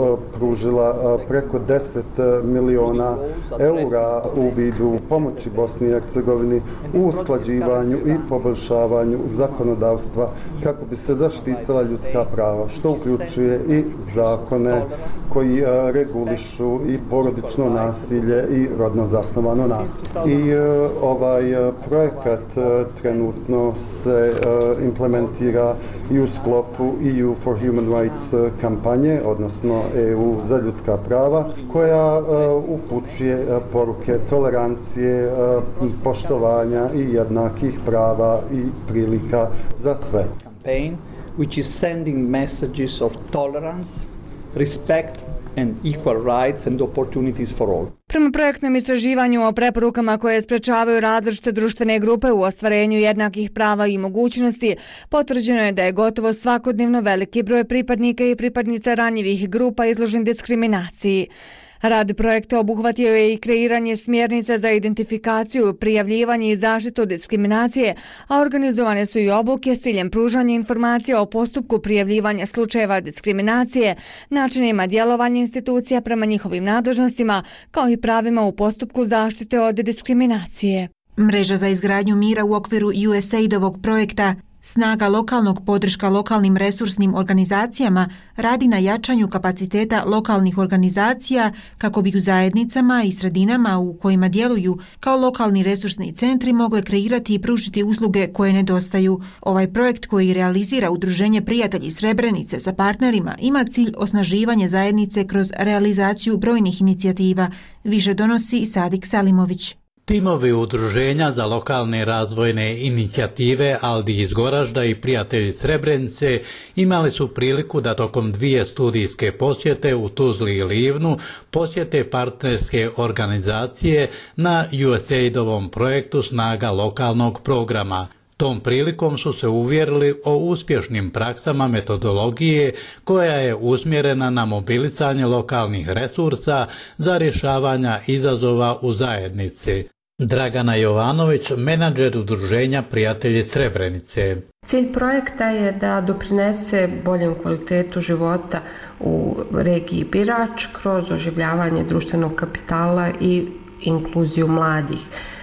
pružila preko 10 miliona eura u vidu pomoći Bosni i Hercegovini u usklađivanju i poboljšavanju zakonodavstva kako bi se zaštitila ljudska prava, što uključuje i zakone koji regulišu i porodično nasilje i rodno zasnovano nasilje. I ovaj projekat trenutno se implementira i u sklopu EU for Human Rights kampanje, odnosno EU za ljudska prava, koja upućuje poruke tolerancije, poštovanja i jednakih prava i prilika za sve. Campaign which is sending messages of tolerance, respect and equal rights and opportunities for all. Prema projektnom istraživanju o preporukama koje sprečavaju različite društvene grupe u ostvarenju jednakih prava i mogućnosti, potvrđeno je da je gotovo svakodnevno veliki broj pripadnika i pripadnica ranjivih grupa izložen diskriminaciji. Rad projekta obuhvatio je i kreiranje smjernica za identifikaciju, prijavljivanje i zaštitu od diskriminacije, a organizovane su i obuke s ciljem pružanja informacija o postupku prijavljivanja slučajeva diskriminacije, načinima djelovanja institucija prema njihovim nadležnostima, kao i pravima u postupku zaštite od diskriminacije. Mreža za izgradnju mira u okviru USAID-ovog projekta Snaga lokalnog podrška lokalnim resursnim organizacijama radi na jačanju kapaciteta lokalnih organizacija kako bi u zajednicama i sredinama u kojima djeluju kao lokalni resursni centri mogle kreirati i pružiti usluge koje nedostaju. Ovaj projekt koji realizira Udruženje Prijatelji Srebrenice sa partnerima ima cilj osnaživanje zajednice kroz realizaciju brojnih inicijativa, više donosi Sadik Salimović. Timovi Udruženja za lokalne razvojne inicijative Aldi iz Goražda i Prijatelji Srebrenice imali su priliku da tokom 2 studijske posjete u Tuzli i Livnu posjete partnerske organizacije na USAID-ovom projektu Snaga lokalnog programa. Tom prilikom su se uvjerili o uspješnim praksama metodologije koja je usmjerena na mobilisanje lokalnih resursa za rješavanja izazova u zajednici. Dragana Jovanović, menadžer Udruženja Prijatelji Srebrenice. Cilj projekta je da doprinese boljem kvalitetu života u regiji Birač kroz oživljavanje društvenog kapitala i inkluziju mladih.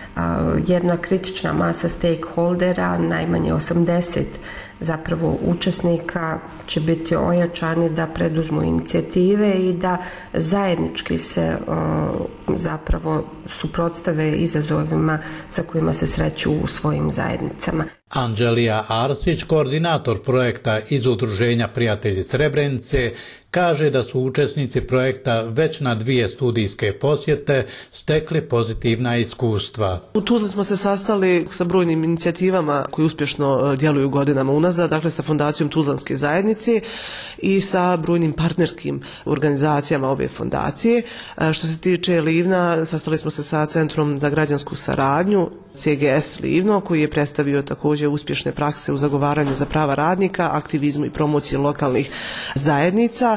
Jedna kritična masa stakeholdera, najmanje 80 zapravo učesnika, će biti ojačani da preduzmu inicijative i da zajednički se zapravo suprotstave izazovima sa kojima se sreću u svojim zajednicama. Anđelija Arsić, koordinator projekta iz Udruženja Prijatelji Srebrenice, kaže da su učesnici projekta već na 2 studijske posjete stekli pozitivna iskustva. U Tuzli smo se sastali sa brojnim inicijativama koji uspješno djeluju godinama unazad, dakle sa Fondacijom Tuzlanske zajednice i sa brojnim partnerskim organizacijama ove fondacije. Što se tiče Livna, sastali smo se sa Centrom za građansku saradnju CGS Livno, koji je predstavio također uspješne prakse u zagovaranju za prava radnika, aktivizmu i promociji lokalnih zajednica.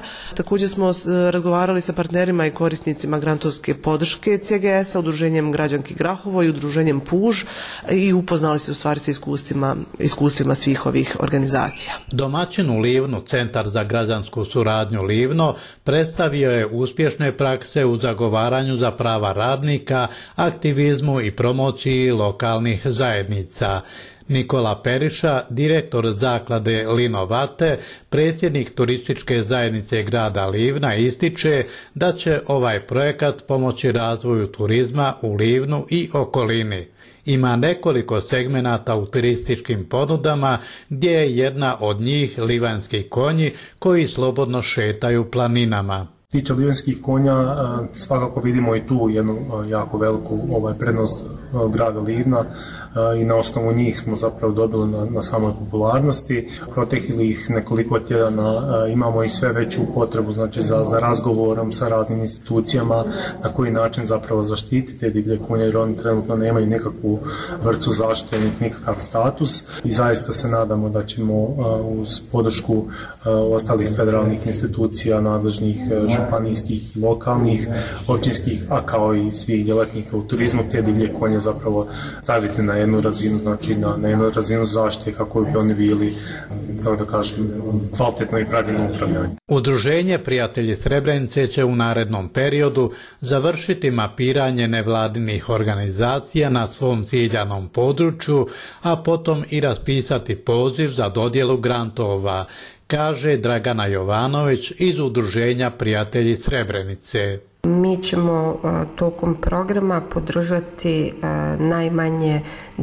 Također smo razgovarali sa partnerima i korisnicima grantovske podrške CGS-a, Udruženjem Građanki Grahovo i Udruženjem Puž i upoznali se u stvari sa iskustvima svih ovih organizacija. Domaćin u Livnu, Centar za građansku suradnju Livno, predstavio je uspješne prakse u zagovaranju za prava radnika, aktivizmu i promociji lokalnih zajednica. Nikola Periša, direktor zaklade Linovate, predsjednik turističke zajednice grada Livna, ističe da će ovaj projekat pomoći razvoju turizma u Livnu i okolini. Ima nekoliko segmenata u turističkim ponudama gdje je jedna od njih livanjski konji koji slobodno šetaju planinama. Tiče livanjskih konja, svakako vidimo i tu jednu jako veliku prednost grada Livna i na osnovu njih smo zapravo dobili na samoj popularnosti. Proteklih nekoliko tjedana imamo i sve veću potrebu za razgovorom sa raznim institucijama na koji način zapravo zaštititi te divlje konje, jer oni trenutno nemaju nekakvu vrstu zaštite, nikakav status i zaista se nadamo da ćemo uz podršku ostalih federalnih institucija, nadležnih županijskih, lokalnih, općinskih, a kao i svih djelatnika u turizmu, te divlje konje zapravo staviti na jednu razinu, na jednu razinu zaštite kako bi oni bili, kako da kažem, kvalitetno i pravilno upravljanje. Udruženje Prijatelji Srebrenice će u narednom periodu završiti mapiranje nevladinih organizacija na svom ciljanom području, a potom i raspisati poziv za dodjelu grantova, kaže Dragana Jovanović iz Udruženja Prijatelji Srebrenice. Mi ćemo tokom programa podržati najmanje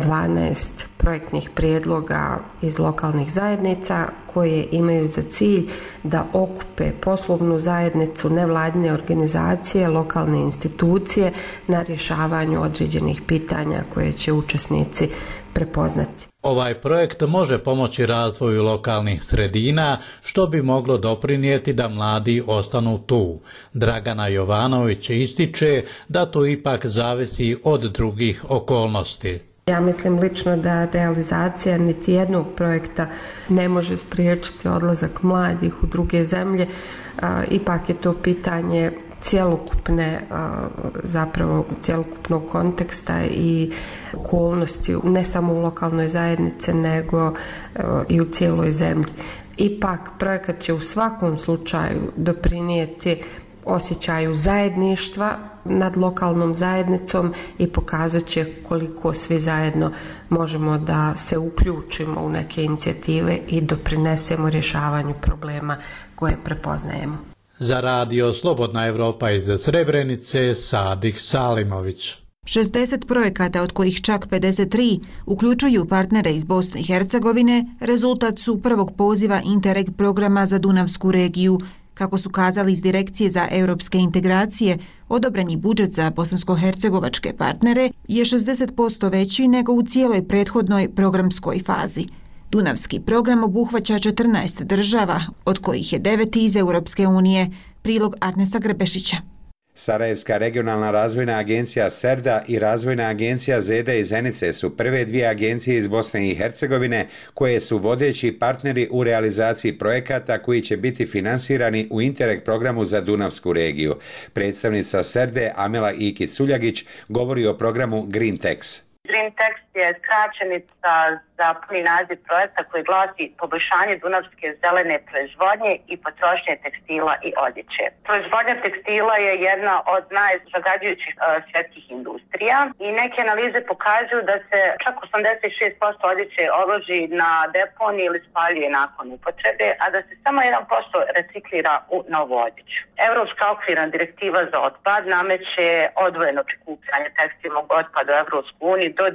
12 projektnih prijedloga iz lokalnih zajednica koje imaju za cilj da okupe poslovnu zajednicu, nevladine organizacije, lokalne institucije na rješavanju određenih pitanja koje će učesnici prepoznati. Ovaj projekt može pomoći razvoju lokalnih sredina, što bi moglo doprinijeti da mladi ostanu tu. Dragana Jovanović ističe da to ipak zavisi od drugih okolnosti. Ja mislim lično da realizacija niti jednog projekta ne može spriječiti odlazak mladih u druge zemlje. Ipak je to pitanje cjelokupnog konteksta i okolnosti, ne samo u lokalnoj zajednici, nego i u cijeloj zemlji. Ipak projekat će u svakom slučaju doprinijeti osjećaju zajedništva nad lokalnom zajednicom i pokazat će koliko svi zajedno možemo da se uključimo u neke inicijative i doprinesemo rješavanju problema koje prepoznajemo. Za radio Slobodna Evropa iz Srebrenice, Sadik Salimović. 60 projekata, od kojih čak 53 uključuju partnere iz Bosne i Hercegovine, rezultat su prvog poziva Interreg programa za Dunavsku regiju. Kako su kazali iz Direkcije za europske integracije, odobreni budžet za bosansko-hercegovačke partnere je 60% veći nego u cijeloj prethodnoj programskoj fazi. Dunavski program obuhvaća 14 država, od kojih je 9 iz Europske unije. Prilog Arnesa Grebešića. Sarajevska regionalna razvojna agencija SERDA i razvojna agencija ZEDA iz Zenice su prve dvije agencije iz Bosne i Hercegovine koje su vodeći partneri u realizaciji projekata koji će biti finansirani u Interreg programu za Dunavsku regiju. Predstavnica SERDE Amela Ikić-Suljagić govori o programu Green Tax. Green Tax je skraćenica za puni naziv projekta koji glasi poboljšanje dunavske zelene proizvodnje i potrošnje tekstila i odjeće. Proizvodnja tekstila je jedna od najzagađujućih svjetskih industrija i neke analize pokazuju da se čak 86% odjeće odloži na deponiji ili spaljuje nakon upotrebe, a da se samo 1% reciklira u novu odjeću. Europska okvirna direktiva za otpad nameće odvojeno prikupljanje tekstilnog otpada u Evropsku uniju do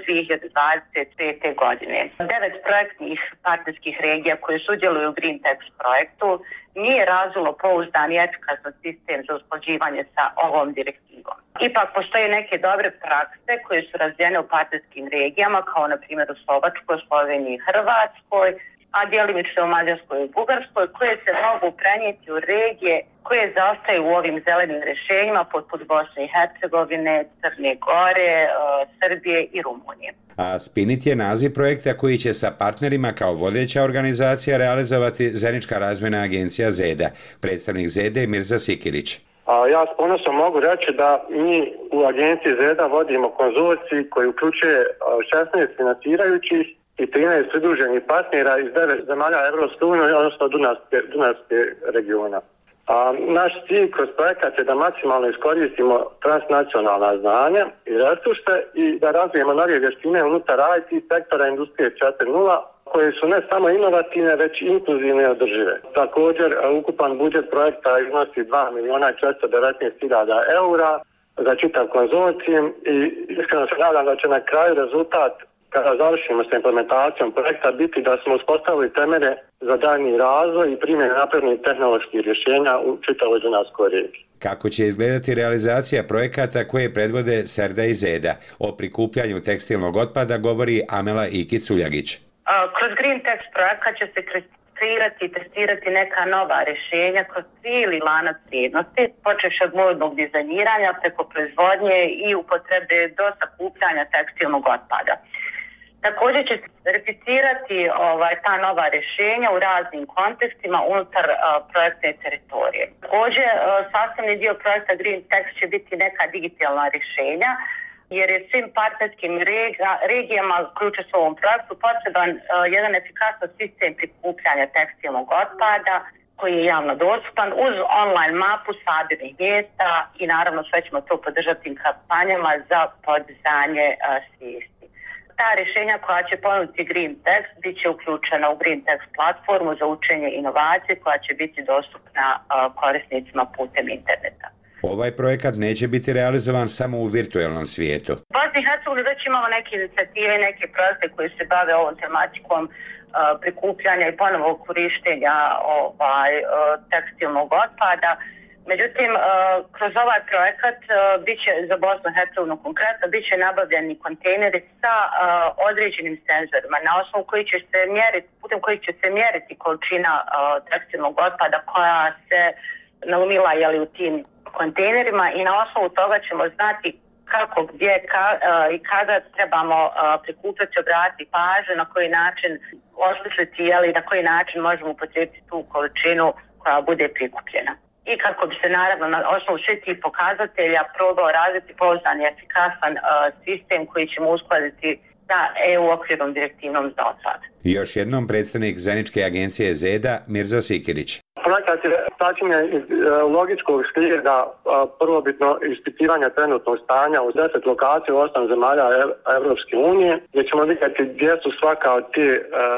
2025. godine. 9 projektnih partnerskih regija koje sudjeluju u Green Tax projektu nije razvilo pouzdani i efikasan sistem za usklađivanje sa ovom direktivom. Ipak postoje neke dobre prakse koje su razvijene u partnerskim regijama, kao na primjer u Slovačkoj, Sloveniji i Hrvatskoj, a djelimično u Mađarskoj i Bugarskoj, koje se mogu prenijeti u regije koje zaostaju u ovim zelenim rješenjima poput Bosne i Hercegovine, Crne Gore, Srbije i Rumunije. A Spinit je naziv projekta koji će sa partnerima kao vodeća organizacija realizovati Zajednička razvojna agencija ZEDA. Predstavnik ZEDA je Mirza Sikirić. Ja s ponosom mogu reći da mi u agenciji ZEDA vodimo konzorcij koji uključuje 16 financirajućih i 13 pridruženih partnera iz 9 zemalja Evropske unije, odnosno Dunavske regiona. Naš cilj kroz projekat je da maksimalno iskoristimo transnacionalna znanja i resurse i da razvijemo nove vještine unutar IT sektora industrije 4.0 koje su ne samo inovativne, već i inkluzivne i održive. Također, ukupan budžet projekta iznosi 2.419.000 eura za čitav konzorcijum i iskreno se nadam da će na kraju rezultat, kada završimo s implementacijom projekta, biti da smo uspostavili temelje za daljnji razvoj i primjenu naprednih tehnoloških rješenja u čitavoj Dunavskoj regiji. Kako će izgledati realizacija projekata koje predvode SERDA i ZEDA? O prikupljanju tekstilnog otpada govori Amela Ikić-Suljagić. Kroz Green Text projekat će se kreirati i testirati neka nova rješenja kroz cijeli lanac vrijednosti, počevši od modnog dizajniranja preko proizvodnje i upotrebe do sakupljanja tekstilnog otpada. Također će se verificirati ta nova rješenja u raznim kontekstima unutar projektne teritorije. Također, sastavni dio projekta Green Text će biti neka digitalna rješenja, jer je svim partnerskim regijama, uključujući u ovom projektu, potreban jedan efikasan sistem prikupljanja tekstilnog otpada koji je javno dostupan uz online mapu sabirnih mjesta i naravno sve ćemo to podržati kampanjama za podizanje svijesti. Ta rješenja koja će ponuditi Green Text bit će uključena u Green Text platformu za učenje inovacije koja će biti dostupna korisnicima putem interneta. Ovaj projekat neće biti realizovan samo u virtualnom svijetu. U Bosni i Hercegovini već imamo neke inicijative i neke projekte koji se bave ovom tematikom prikupljanja i ponovog korištenja tekstilnog otpada. Međutim, kroz ovaj projekat biće za Bosnu i Hercegovinu konkretno biće nabavljeni kontejneri sa određenim senzorima na osnovu putem kojih će se mjeriti količina tekstilnog otpada koja se naumila u tim kontejnerima i na osnovu toga ćemo znati kako, gdje i kada trebamo prikupljati, obratiti pažnju, na koji način osmisliti na koji način možemo upotrijebiti tu količinu koja bude prikupljena. I kako bi se naravno na osnovu svih tih pokazatelja probao razviti pouzdan i efikasan sistem koji ćemo uskladiti sa EU okvirnom direktivnom za otpad. Još jednom predstavnik Zajedničke agencije ZEDA Mirza Sikirić. Projekat je sačinjen iz logičkog slijeda prvobitno ispitivanja trenutnog stanja u 10 lokacija u 8 zemalja Evropske unije, gdje ćemo vidjeti gdje su svaka od te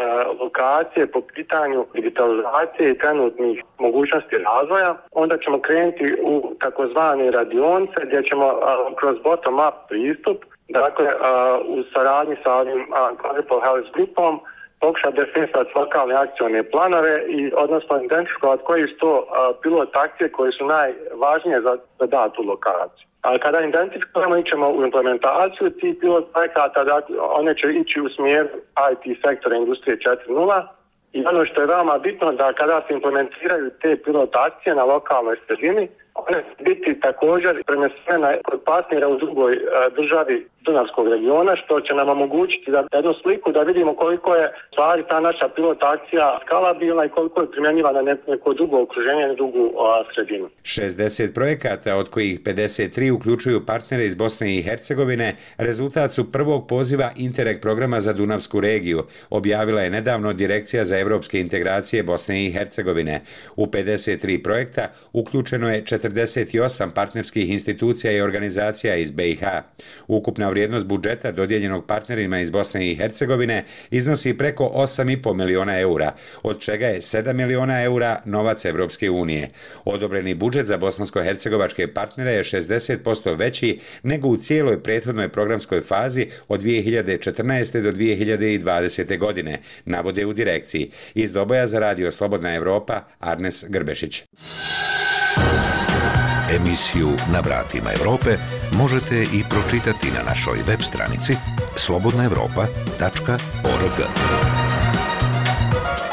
lokacije po pitanju digitalizacije i trenutnih mogućnosti razvoja. Onda ćemo krenuti u takozvane radionice gdje ćemo kroz bottom-up pristup, dakle u saradnji sa ovim Quadruple Health grupom, pokušati definisati lokalne akcione planove i odnosno identifikovati koji su to pilot akcije koje su najvažnije za datu lokaciju. A kada identifikujemo, ićemo u implementaciju tih pilot projekata, dakle, one će ići u smjeru IT sektora industrije 4.0 i ono što je veoma bitno da kada se implementiraju te pilot akcije na lokalnoj sredini, one će biti također prenesene kod partnera u drugoj državi Dunavskog regiona, što će nam omogućiti da jednu sliku da vidimo koliko je stvari ta naša pilot akcija skalabilna i koliko je primjenjiva na neko drugo okruženje, na drugu sredinu. 60 projekata, od kojih 53 uključuju partnere iz Bosne i Hercegovine, rezultat su prvog poziva Interreg programa za Dunavsku regiju, objavila je nedavno Direkcija za evropske integracije Bosne i Hercegovine. U 53 projekta uključeno je 48 partnerskih institucija i organizacija iz BiH. Ukupna vrijednost budžeta dodijeljenog partnerima iz Bosne i Hercegovine iznosi preko 8,5 miliona eura, od čega je 7 miliona eura novac Evropske unije. Odobreni budžet za bosansko-hercegovačke partnere je 60% veći nego u cijeloj prethodnoj programskoj fazi od 2014. do 2020. godine, navode u direkciji. Iz Doboja za Radio Slobodna Evropa, Arnes Grbešić. Emisiju Na vratima Evrope možete i pročitati na našoj web stranici slobodnaevropa.org.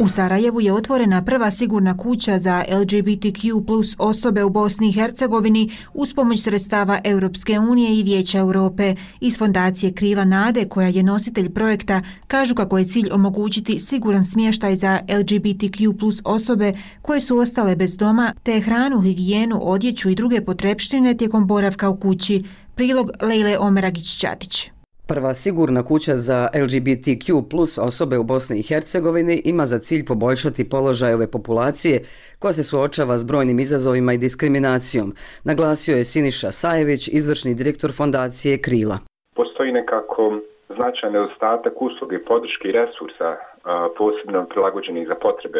U Sarajevu je otvorena prva sigurna kuća za LGBTQ plus osobe u Bosni i Hercegovini uz pomoć sredstava Europske unije i Vijeća Europe. Iz fondacije Krila nade, koja je nositelj projekta, kažu kako je cilj omogućiti siguran smještaj za LGBTQ plus osobe koje su ostale bez doma, te hranu, higijenu, odjeću i druge potrepštine tijekom boravka u kući. Prilog Lejle Omeragić-Ćatić. Prva sigurna kuća za LGBTQ plus osobe u Bosni i Hercegovini ima za cilj poboljšati položaj ove populacije koja se suočava s brojnim izazovima i diskriminacijom, naglasio je Siniša Sajević, izvršni direktor fondacije Krila. Postoji nekako značajan nedostatak usluge, podrške i resursa posebno prilagođenih za potrebe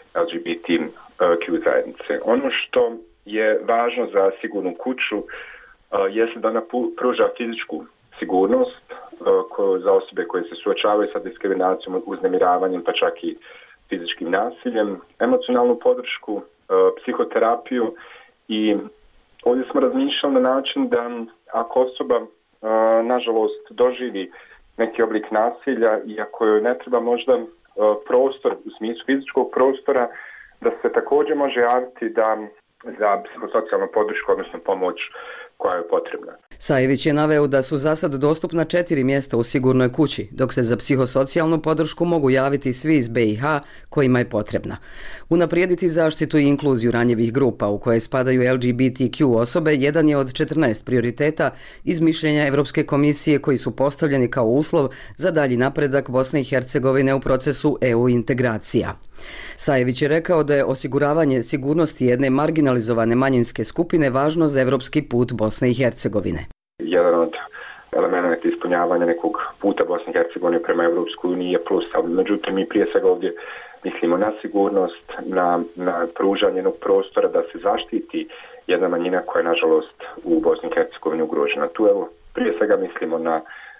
LGBTQ zajednice. Ono što je važno za sigurnu kuću jeste da ona pruža fizičku sigurnost za osobe koje se suočavaju sa diskriminacijom, uznemiravanjem, pa čak i fizičkim nasiljem, emocionalnu podršku, psihoterapiju i ovdje smo razmišljali na način da ako osoba nažalost doživi neki oblik nasilja i ako joj ne treba možda prostor u smislu fizičkog prostora, da se također može javiti za psihosocijalnu podršku, odnosno pomoć koja je potrebna. Sajević je naveo da su za sad dostupna 4 mjesta u sigurnoj kući, dok se za psihosocijalnu podršku mogu javiti svi iz BiH kojima je potrebna. Unaprijediti zaštitu i inkluziju ranjivih grupa u koje spadaju LGBTQ osobe jedan je od 14 prioriteta iz mišljenja Europske komisije koji su postavljeni kao uslov za dalji napredak Bosne i Hercegovine u procesu EU integracija. Sajević je rekao da je osiguravanje sigurnosti jedne marginalizovane manjinske skupine važno za evropski put Bosne i Hercegovine. Jedan od elemenata ispunjavanja nekog puta Bosne i Hercegovine prema Evropskoj uniji je plus, ali međutim mi prije svega ovdje mislimo na sigurnost, na pružanje jednog prostora da se zaštiti jedna manjina koja je nažalost u Bosni i Hercegovini ugrožena. Tu evo prije svega mislimo na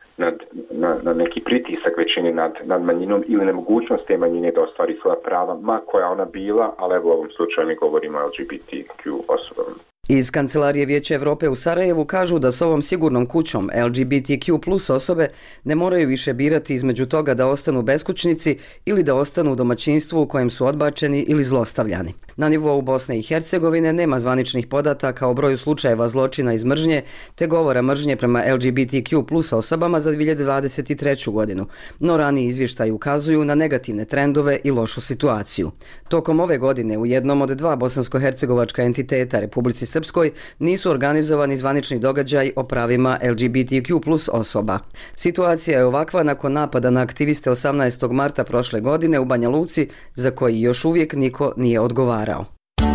neki pritisak većine nad manjinom ili nemogućnost te manjine da ostvari svoja prava, ma koja ona bila, ali evo u ovom slučaju mi govorimo o LGBTQ osobama. Iz Kancelarije Vijeća Europe u Sarajevu kažu da s ovom sigurnom kućom LGBTQ plus osobe ne moraju više birati između toga da ostanu beskućnici ili da ostanu u domaćinstvu u kojem su odbačeni ili zlostavljani. Na nivou Bosne i Hercegovine nema zvaničnih podataka o broju slučajeva zločina iz mržnje te govora mržnje prema LGBTQ plus osobama za 2023. godinu, no raniji izvještaji ukazuju na negativne trendove i lošu situaciju. Tokom ove godine u jednom od 2 bosansko-hercegovačka entiteta Republici Srpskoj nisu organizovani zvanični događaj o pravima LGBTQ plus osoba. Situacija je ovakva nakon napada na aktiviste 18. marta prošle godine u Banja Luci, za koji još uvijek niko nije odgovarao.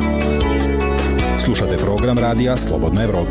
Slušate program radija Slobodna Evropa.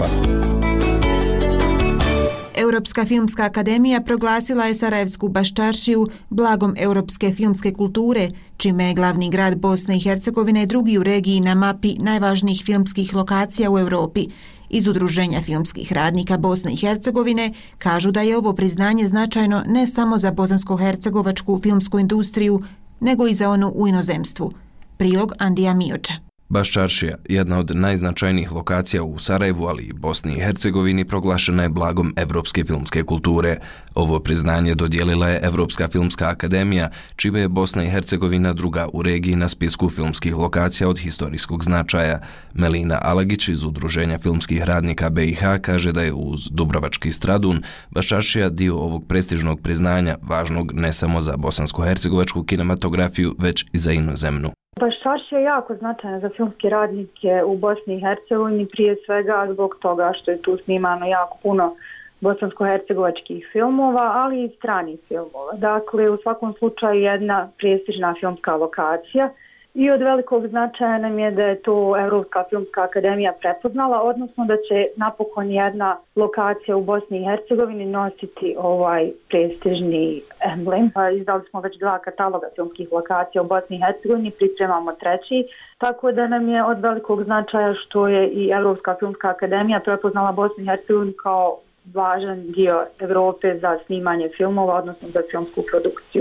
Europska filmska akademija proglasila je Sarajevsku Baščaršiju blagom europske filmske kulture, čime je glavni grad Bosne i Hercegovine drugi u regiji na mapi najvažnijih filmskih lokacija u Europi. Iz Udruženja filmskih radnika Bosne i Hercegovine kažu da je ovo priznanje značajno ne samo za bosansko-hercegovačku filmsku industriju, nego i za onu u inozemstvu. Prilog Andija Mioča. Baščaršija, jedna od najznačajnijih lokacija u Sarajevu, ali i Bosni i Hercegovini, proglašena je blagom evropske filmske kulture. Ovo priznanje dodijelila je Evropska filmska akademija, čime je Bosna i Hercegovina druga u regiji na spisku filmskih lokacija od historijskog značaja. Melina Alagić iz Udruženja filmskih radnika BiH kaže da je uz Dubrovački Stradun Baščaršija dio ovog prestižnog priznanja, važnog ne samo za bosansko-hercegovačku kinematografiju, već i za inozemnu. Baščaršija je jako značajna za filmske radnike u Bosni i Hercegovini, prije svega zbog toga što je tu snimano jako puno bosansko-hercegovačkih filmova, ali i stranih filmova. Dakle, u svakom slučaju jedna prestižna filmska lokacija i od velikog značaja nam je da je to Evropska filmska akademija prepoznala, odnosno da će napokon jedna lokacija u Bosni i Hercegovini nositi ovaj prestižni emblem. Izdali smo već 2 kataloga filmskih lokacija u Bosni i Hercegovini, pripremamo 3. Tako da nam je od velikog značaja što je i Evropska filmska akademija prepoznala Bosnu i Hercegovinu kao važan dio Evrope za snimanje filmova, odnosno za filmsku produkciju.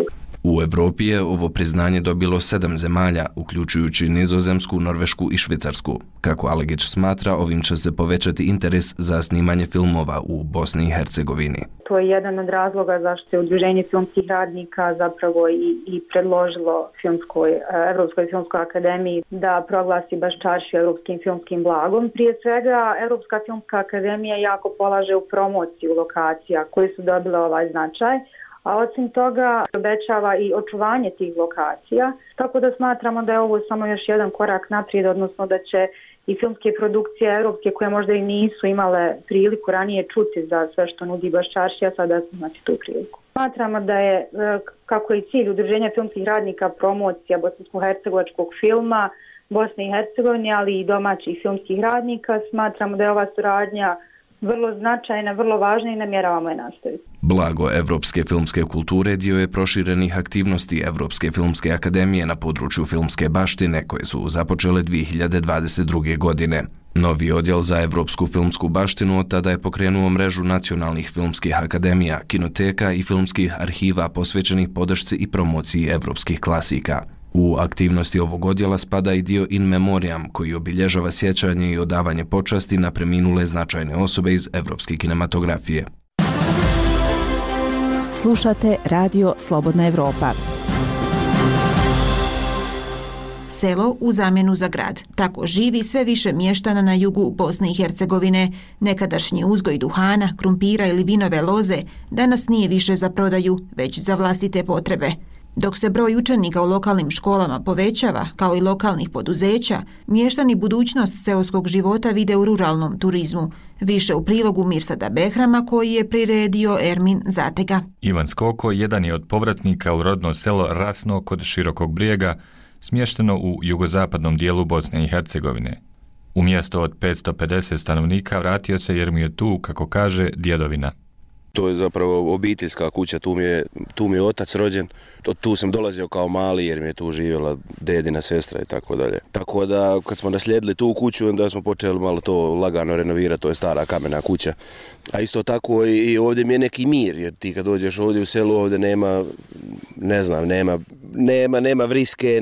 U Evropi je ovo priznanje dobilo 7 zemalja, uključujući Nizozemsku, Norvešku i Švicarsku. Kako Alegić smatra, ovim će se povećati interes za snimanje filmova u Bosni i Hercegovini. To je jedan od razloga zašto je Udruženje filmskih radnika zapravo i predložilo Evropskoj filmskoj akademiji da proglasi Baščaršiju europskim filmskim blagom. Prije svega, Evropska filmska akademija jako polaže u promociju lokacija koje su dobile ovaj značaj, a osim toga obećava i očuvanje tih lokacija, tako da smatramo da je ovo samo još jedan korak naprijed, odnosno da će i filmske produkcije evropske koje možda i nisu imale priliku ranije čuti za sve što nudi Baščaršija, sada imati tu priliku. Smatramo da je, kako je cilj Udruženja filmskih radnika, promocija bosansko-hercegovačkog filma, Bosne i Hercegovine, ali i domaćih filmskih radnika, smatramo da je ova suradnja vrlo značajna, vrlo važna i namjeravamo je nastaviti. Blago Evropske filmske kulture dio je proširenih aktivnosti Evropske filmske akademije na području filmske baštine koje su započele 2022. godine. Novi odjel za Evropsku filmsku baštinu od tada je pokrenuo mrežu nacionalnih filmskih akademija, kinoteka i filmskih arhiva posvećenih podršci i promociji evropskih klasika. U aktivnosti ovog odjela spada i dio In Memoriam, koji obilježava sjećanje i odavanje počasti na preminule značajne osobe iz evropske kinematografije. Slušate Radio Slobodna Evropa. Selo u zamjenu za grad. Tako živi sve više mještana na jugu Bosne i Hercegovine. Nekadašnji uzgoj duhana, krumpira ili vinove loze danas nije više za prodaju, već za vlastite potrebe. Dok se broj učenika u lokalnim školama povećava, kao i lokalnih poduzeća, mještani budućnost seoskog života vide u ruralnom turizmu. Više u prilogu Mirsada Behrama koji je priredio Ermin Zatega. Ivan Skoko jedan je od povratnika u rodno selo Rasno kod Širokog Brijega, smješteno u jugozapadnom dijelu Bosne i Hercegovine. U mjesto od 550 stanovnika vratio se jer mu je tu, kako kaže, djedovina. To je zapravo obiteljska kuća, tu mi je otac rođen, tu sam dolazio kao mali jer mi je tu živjela dedina sestra i tako dalje. Tako da kad smo naslijedili tu kuću, onda smo počeli malo to lagano renovirati, to je stara kamena kuća. A isto tako i ovdje mi je neki mir, jer ti kad dođeš ovdje u selu, ovdje nema, ne znam, nema vriske,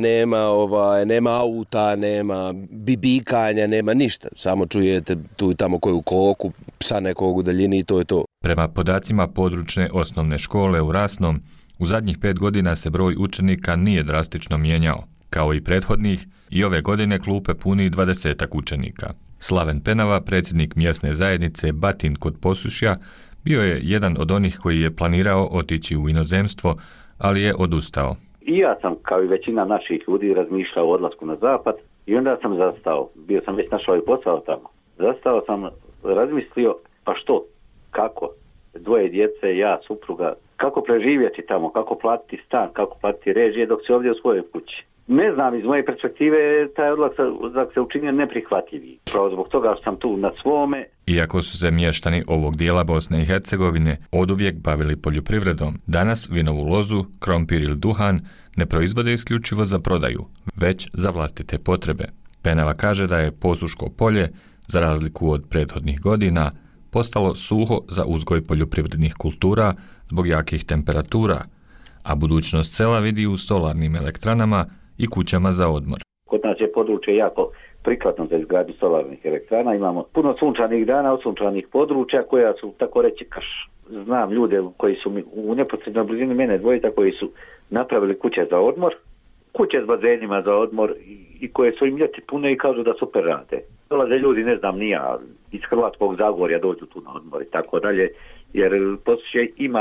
nema auta, nema bibikanja, nema ništa. Samo čujete tu i tamo koju koku, psa nekog u daljini i to je to. Prema podacima područne osnovne škole u Rasnom, u zadnjih 5 godina se broj učenika nije drastično mijenjao. Kao i prethodnih, i ove godine klupe puni 20 učenika. Slaven Penava, predsjednik mjesne zajednice Batin kod Posušja, bio je jedan od onih koji je planirao otići u inozemstvo, ali je odustao. I ja sam, kao i većina naših ljudi, razmišljao o odlasku na zapad i onda sam zastao. Bio sam već našao i posao tamo. Zastao sam, razmislio, pa što, kako, 2 djece, ja, supruga, kako preživjeti tamo, kako platiti stan, kako platiti režije dok si ovdje u svojoj kući. Ne znam, iz moje perspektive taj odlazak se učinio neprihvatljiviji. Pravo zbog toga sam tu na svome. Iako su se mještani ovog dijela Bosne i Hercegovine oduvijek bavili poljoprivredom, danas vinovu lozu, krompir ili duhan ne proizvode isključivo za prodaju, već za vlastite potrebe. Penava kaže da je Posuško polje, za razliku od prethodnih godina, postalo suho za uzgoj poljoprivrednih kultura zbog jakih temperatura, a budućnost sela vidi u solarnim elektranama i kućama za odmor. Kod nas je područje jako prikladno za izgradnju solarnih elektrana. Imamo puno sunčanih dana, sunčanih područja koja su, tako reći, kaš. Znam ljude koji su u neposrednoj blizini mene dvojica koji su napravili kuće za odmor, kuće s bazenima za odmor i koje su im ljeti pune i kažu da super rade. Dolaze ljudi, ne znam, nija iz Hrvatskog Zagorja dođu tu na odmor i tako dalje, jer Posušje ima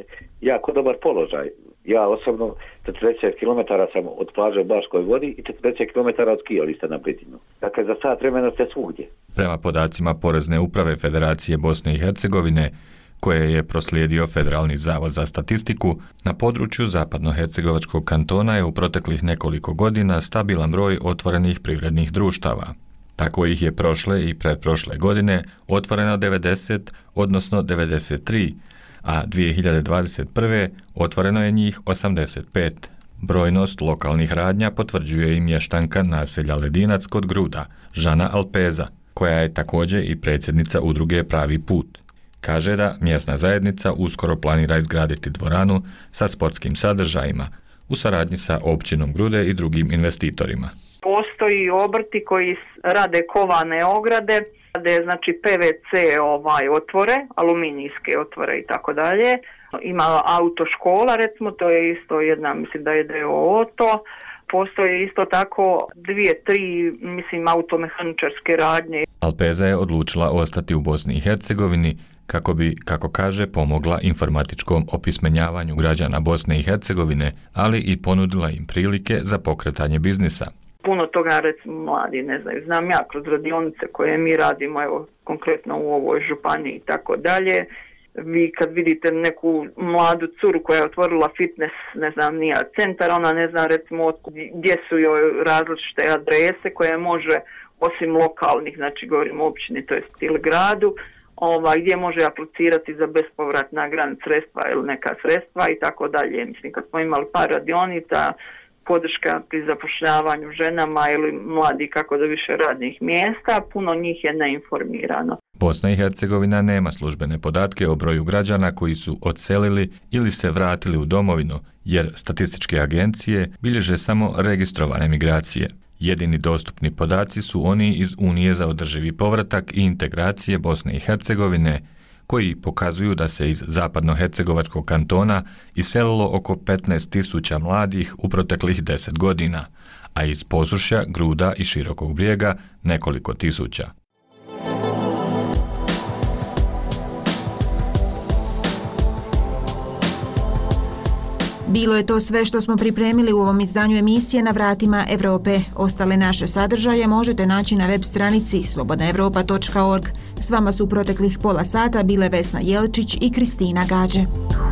jako dobar položaj. Ja osobno 40 km sam od plaže u Baškoj Vodi i 40 km od skijališta na Blitinu. Dakle, za sat vremena ste svugdje. Prema podacima Porezne uprave Federacije Bosne i Hercegovine, koje je proslijedio Federalni zavod za statistiku, na području zapadnohercegovačkog kantona je u proteklih nekoliko godina stabilan broj otvorenih privrednih društava. Tako ih je prošle i pretprošle godine otvoreno 90, odnosno 93, a 2021. otvoreno je njih 85. Brojnost lokalnih radnja potvrđuje i mještanka naselja Ledinac kod Gruda, Žana Alpeza, koja je također i predsjednica udruge Pravi put. Kaže da mjesna zajednica uskoro planira izgraditi dvoranu sa sportskim sadržajima, u saradnji sa općinom Grude i drugim investitorima. Postoji obrti koji rade kovane ograde, rade znači PVC otvore, aluminijske otvore i tako dalje. Ima autoškola, recimo, to je isto jedna, mislim da je DOO to. Postoje isto tako 2-3, mislim, automehaničarske radnje. Alpeza je odlučila ostati u Bosni i Hercegovini kako bi, kako kaže, pomogla informatičkom opismenjavanju građana Bosne i Hercegovine, ali i ponudila im prilike za pokretanje biznisa. Puno toga, recimo, mladi ne znaju. Znam ja kroz radionice koje mi radimo, evo, konkretno u ovoj županiji i tako dalje. Vi kad vidite neku mladu curu koja je otvorila fitness, ne znam, nija centar, ona ne zna recimo gdje su joj različite adrese koje može, osim lokalnih, znači govorimo o općini, to je ili gradu, gdje može aplicirati za bespovratna grant sredstva ili neka sredstva i tako dalje. Mislim, kad smo imali par radionica, podrška pri zapošljavanju ženama ili mladi kako do više radnih mjesta, puno njih je neinformirano. Bosna i Hercegovina nema službene podatke o broju građana koji su odselili ili se vratili u domovinu, jer statističke agencije bilježe samo registrovane migracije. Jedini dostupni podaci su oni iz Unije za održivi povratak i integracije Bosne i Hercegovine, koji pokazuju da se iz zapadnohercegovačkog kantona iselilo oko 15.000 mladih u proteklih 10 godina, a iz Posušja, Gruda i Širokog Brijega nekoliko tisuća. Bilo je to sve što smo pripremili u ovom izdanju emisije Na vratima Evrope. Ostale naše sadržaje možete naći na web stranici slobodnaevropa.org. S vama su u proteklih pola sata bile Vesna Jelčić i Kristina Gađe.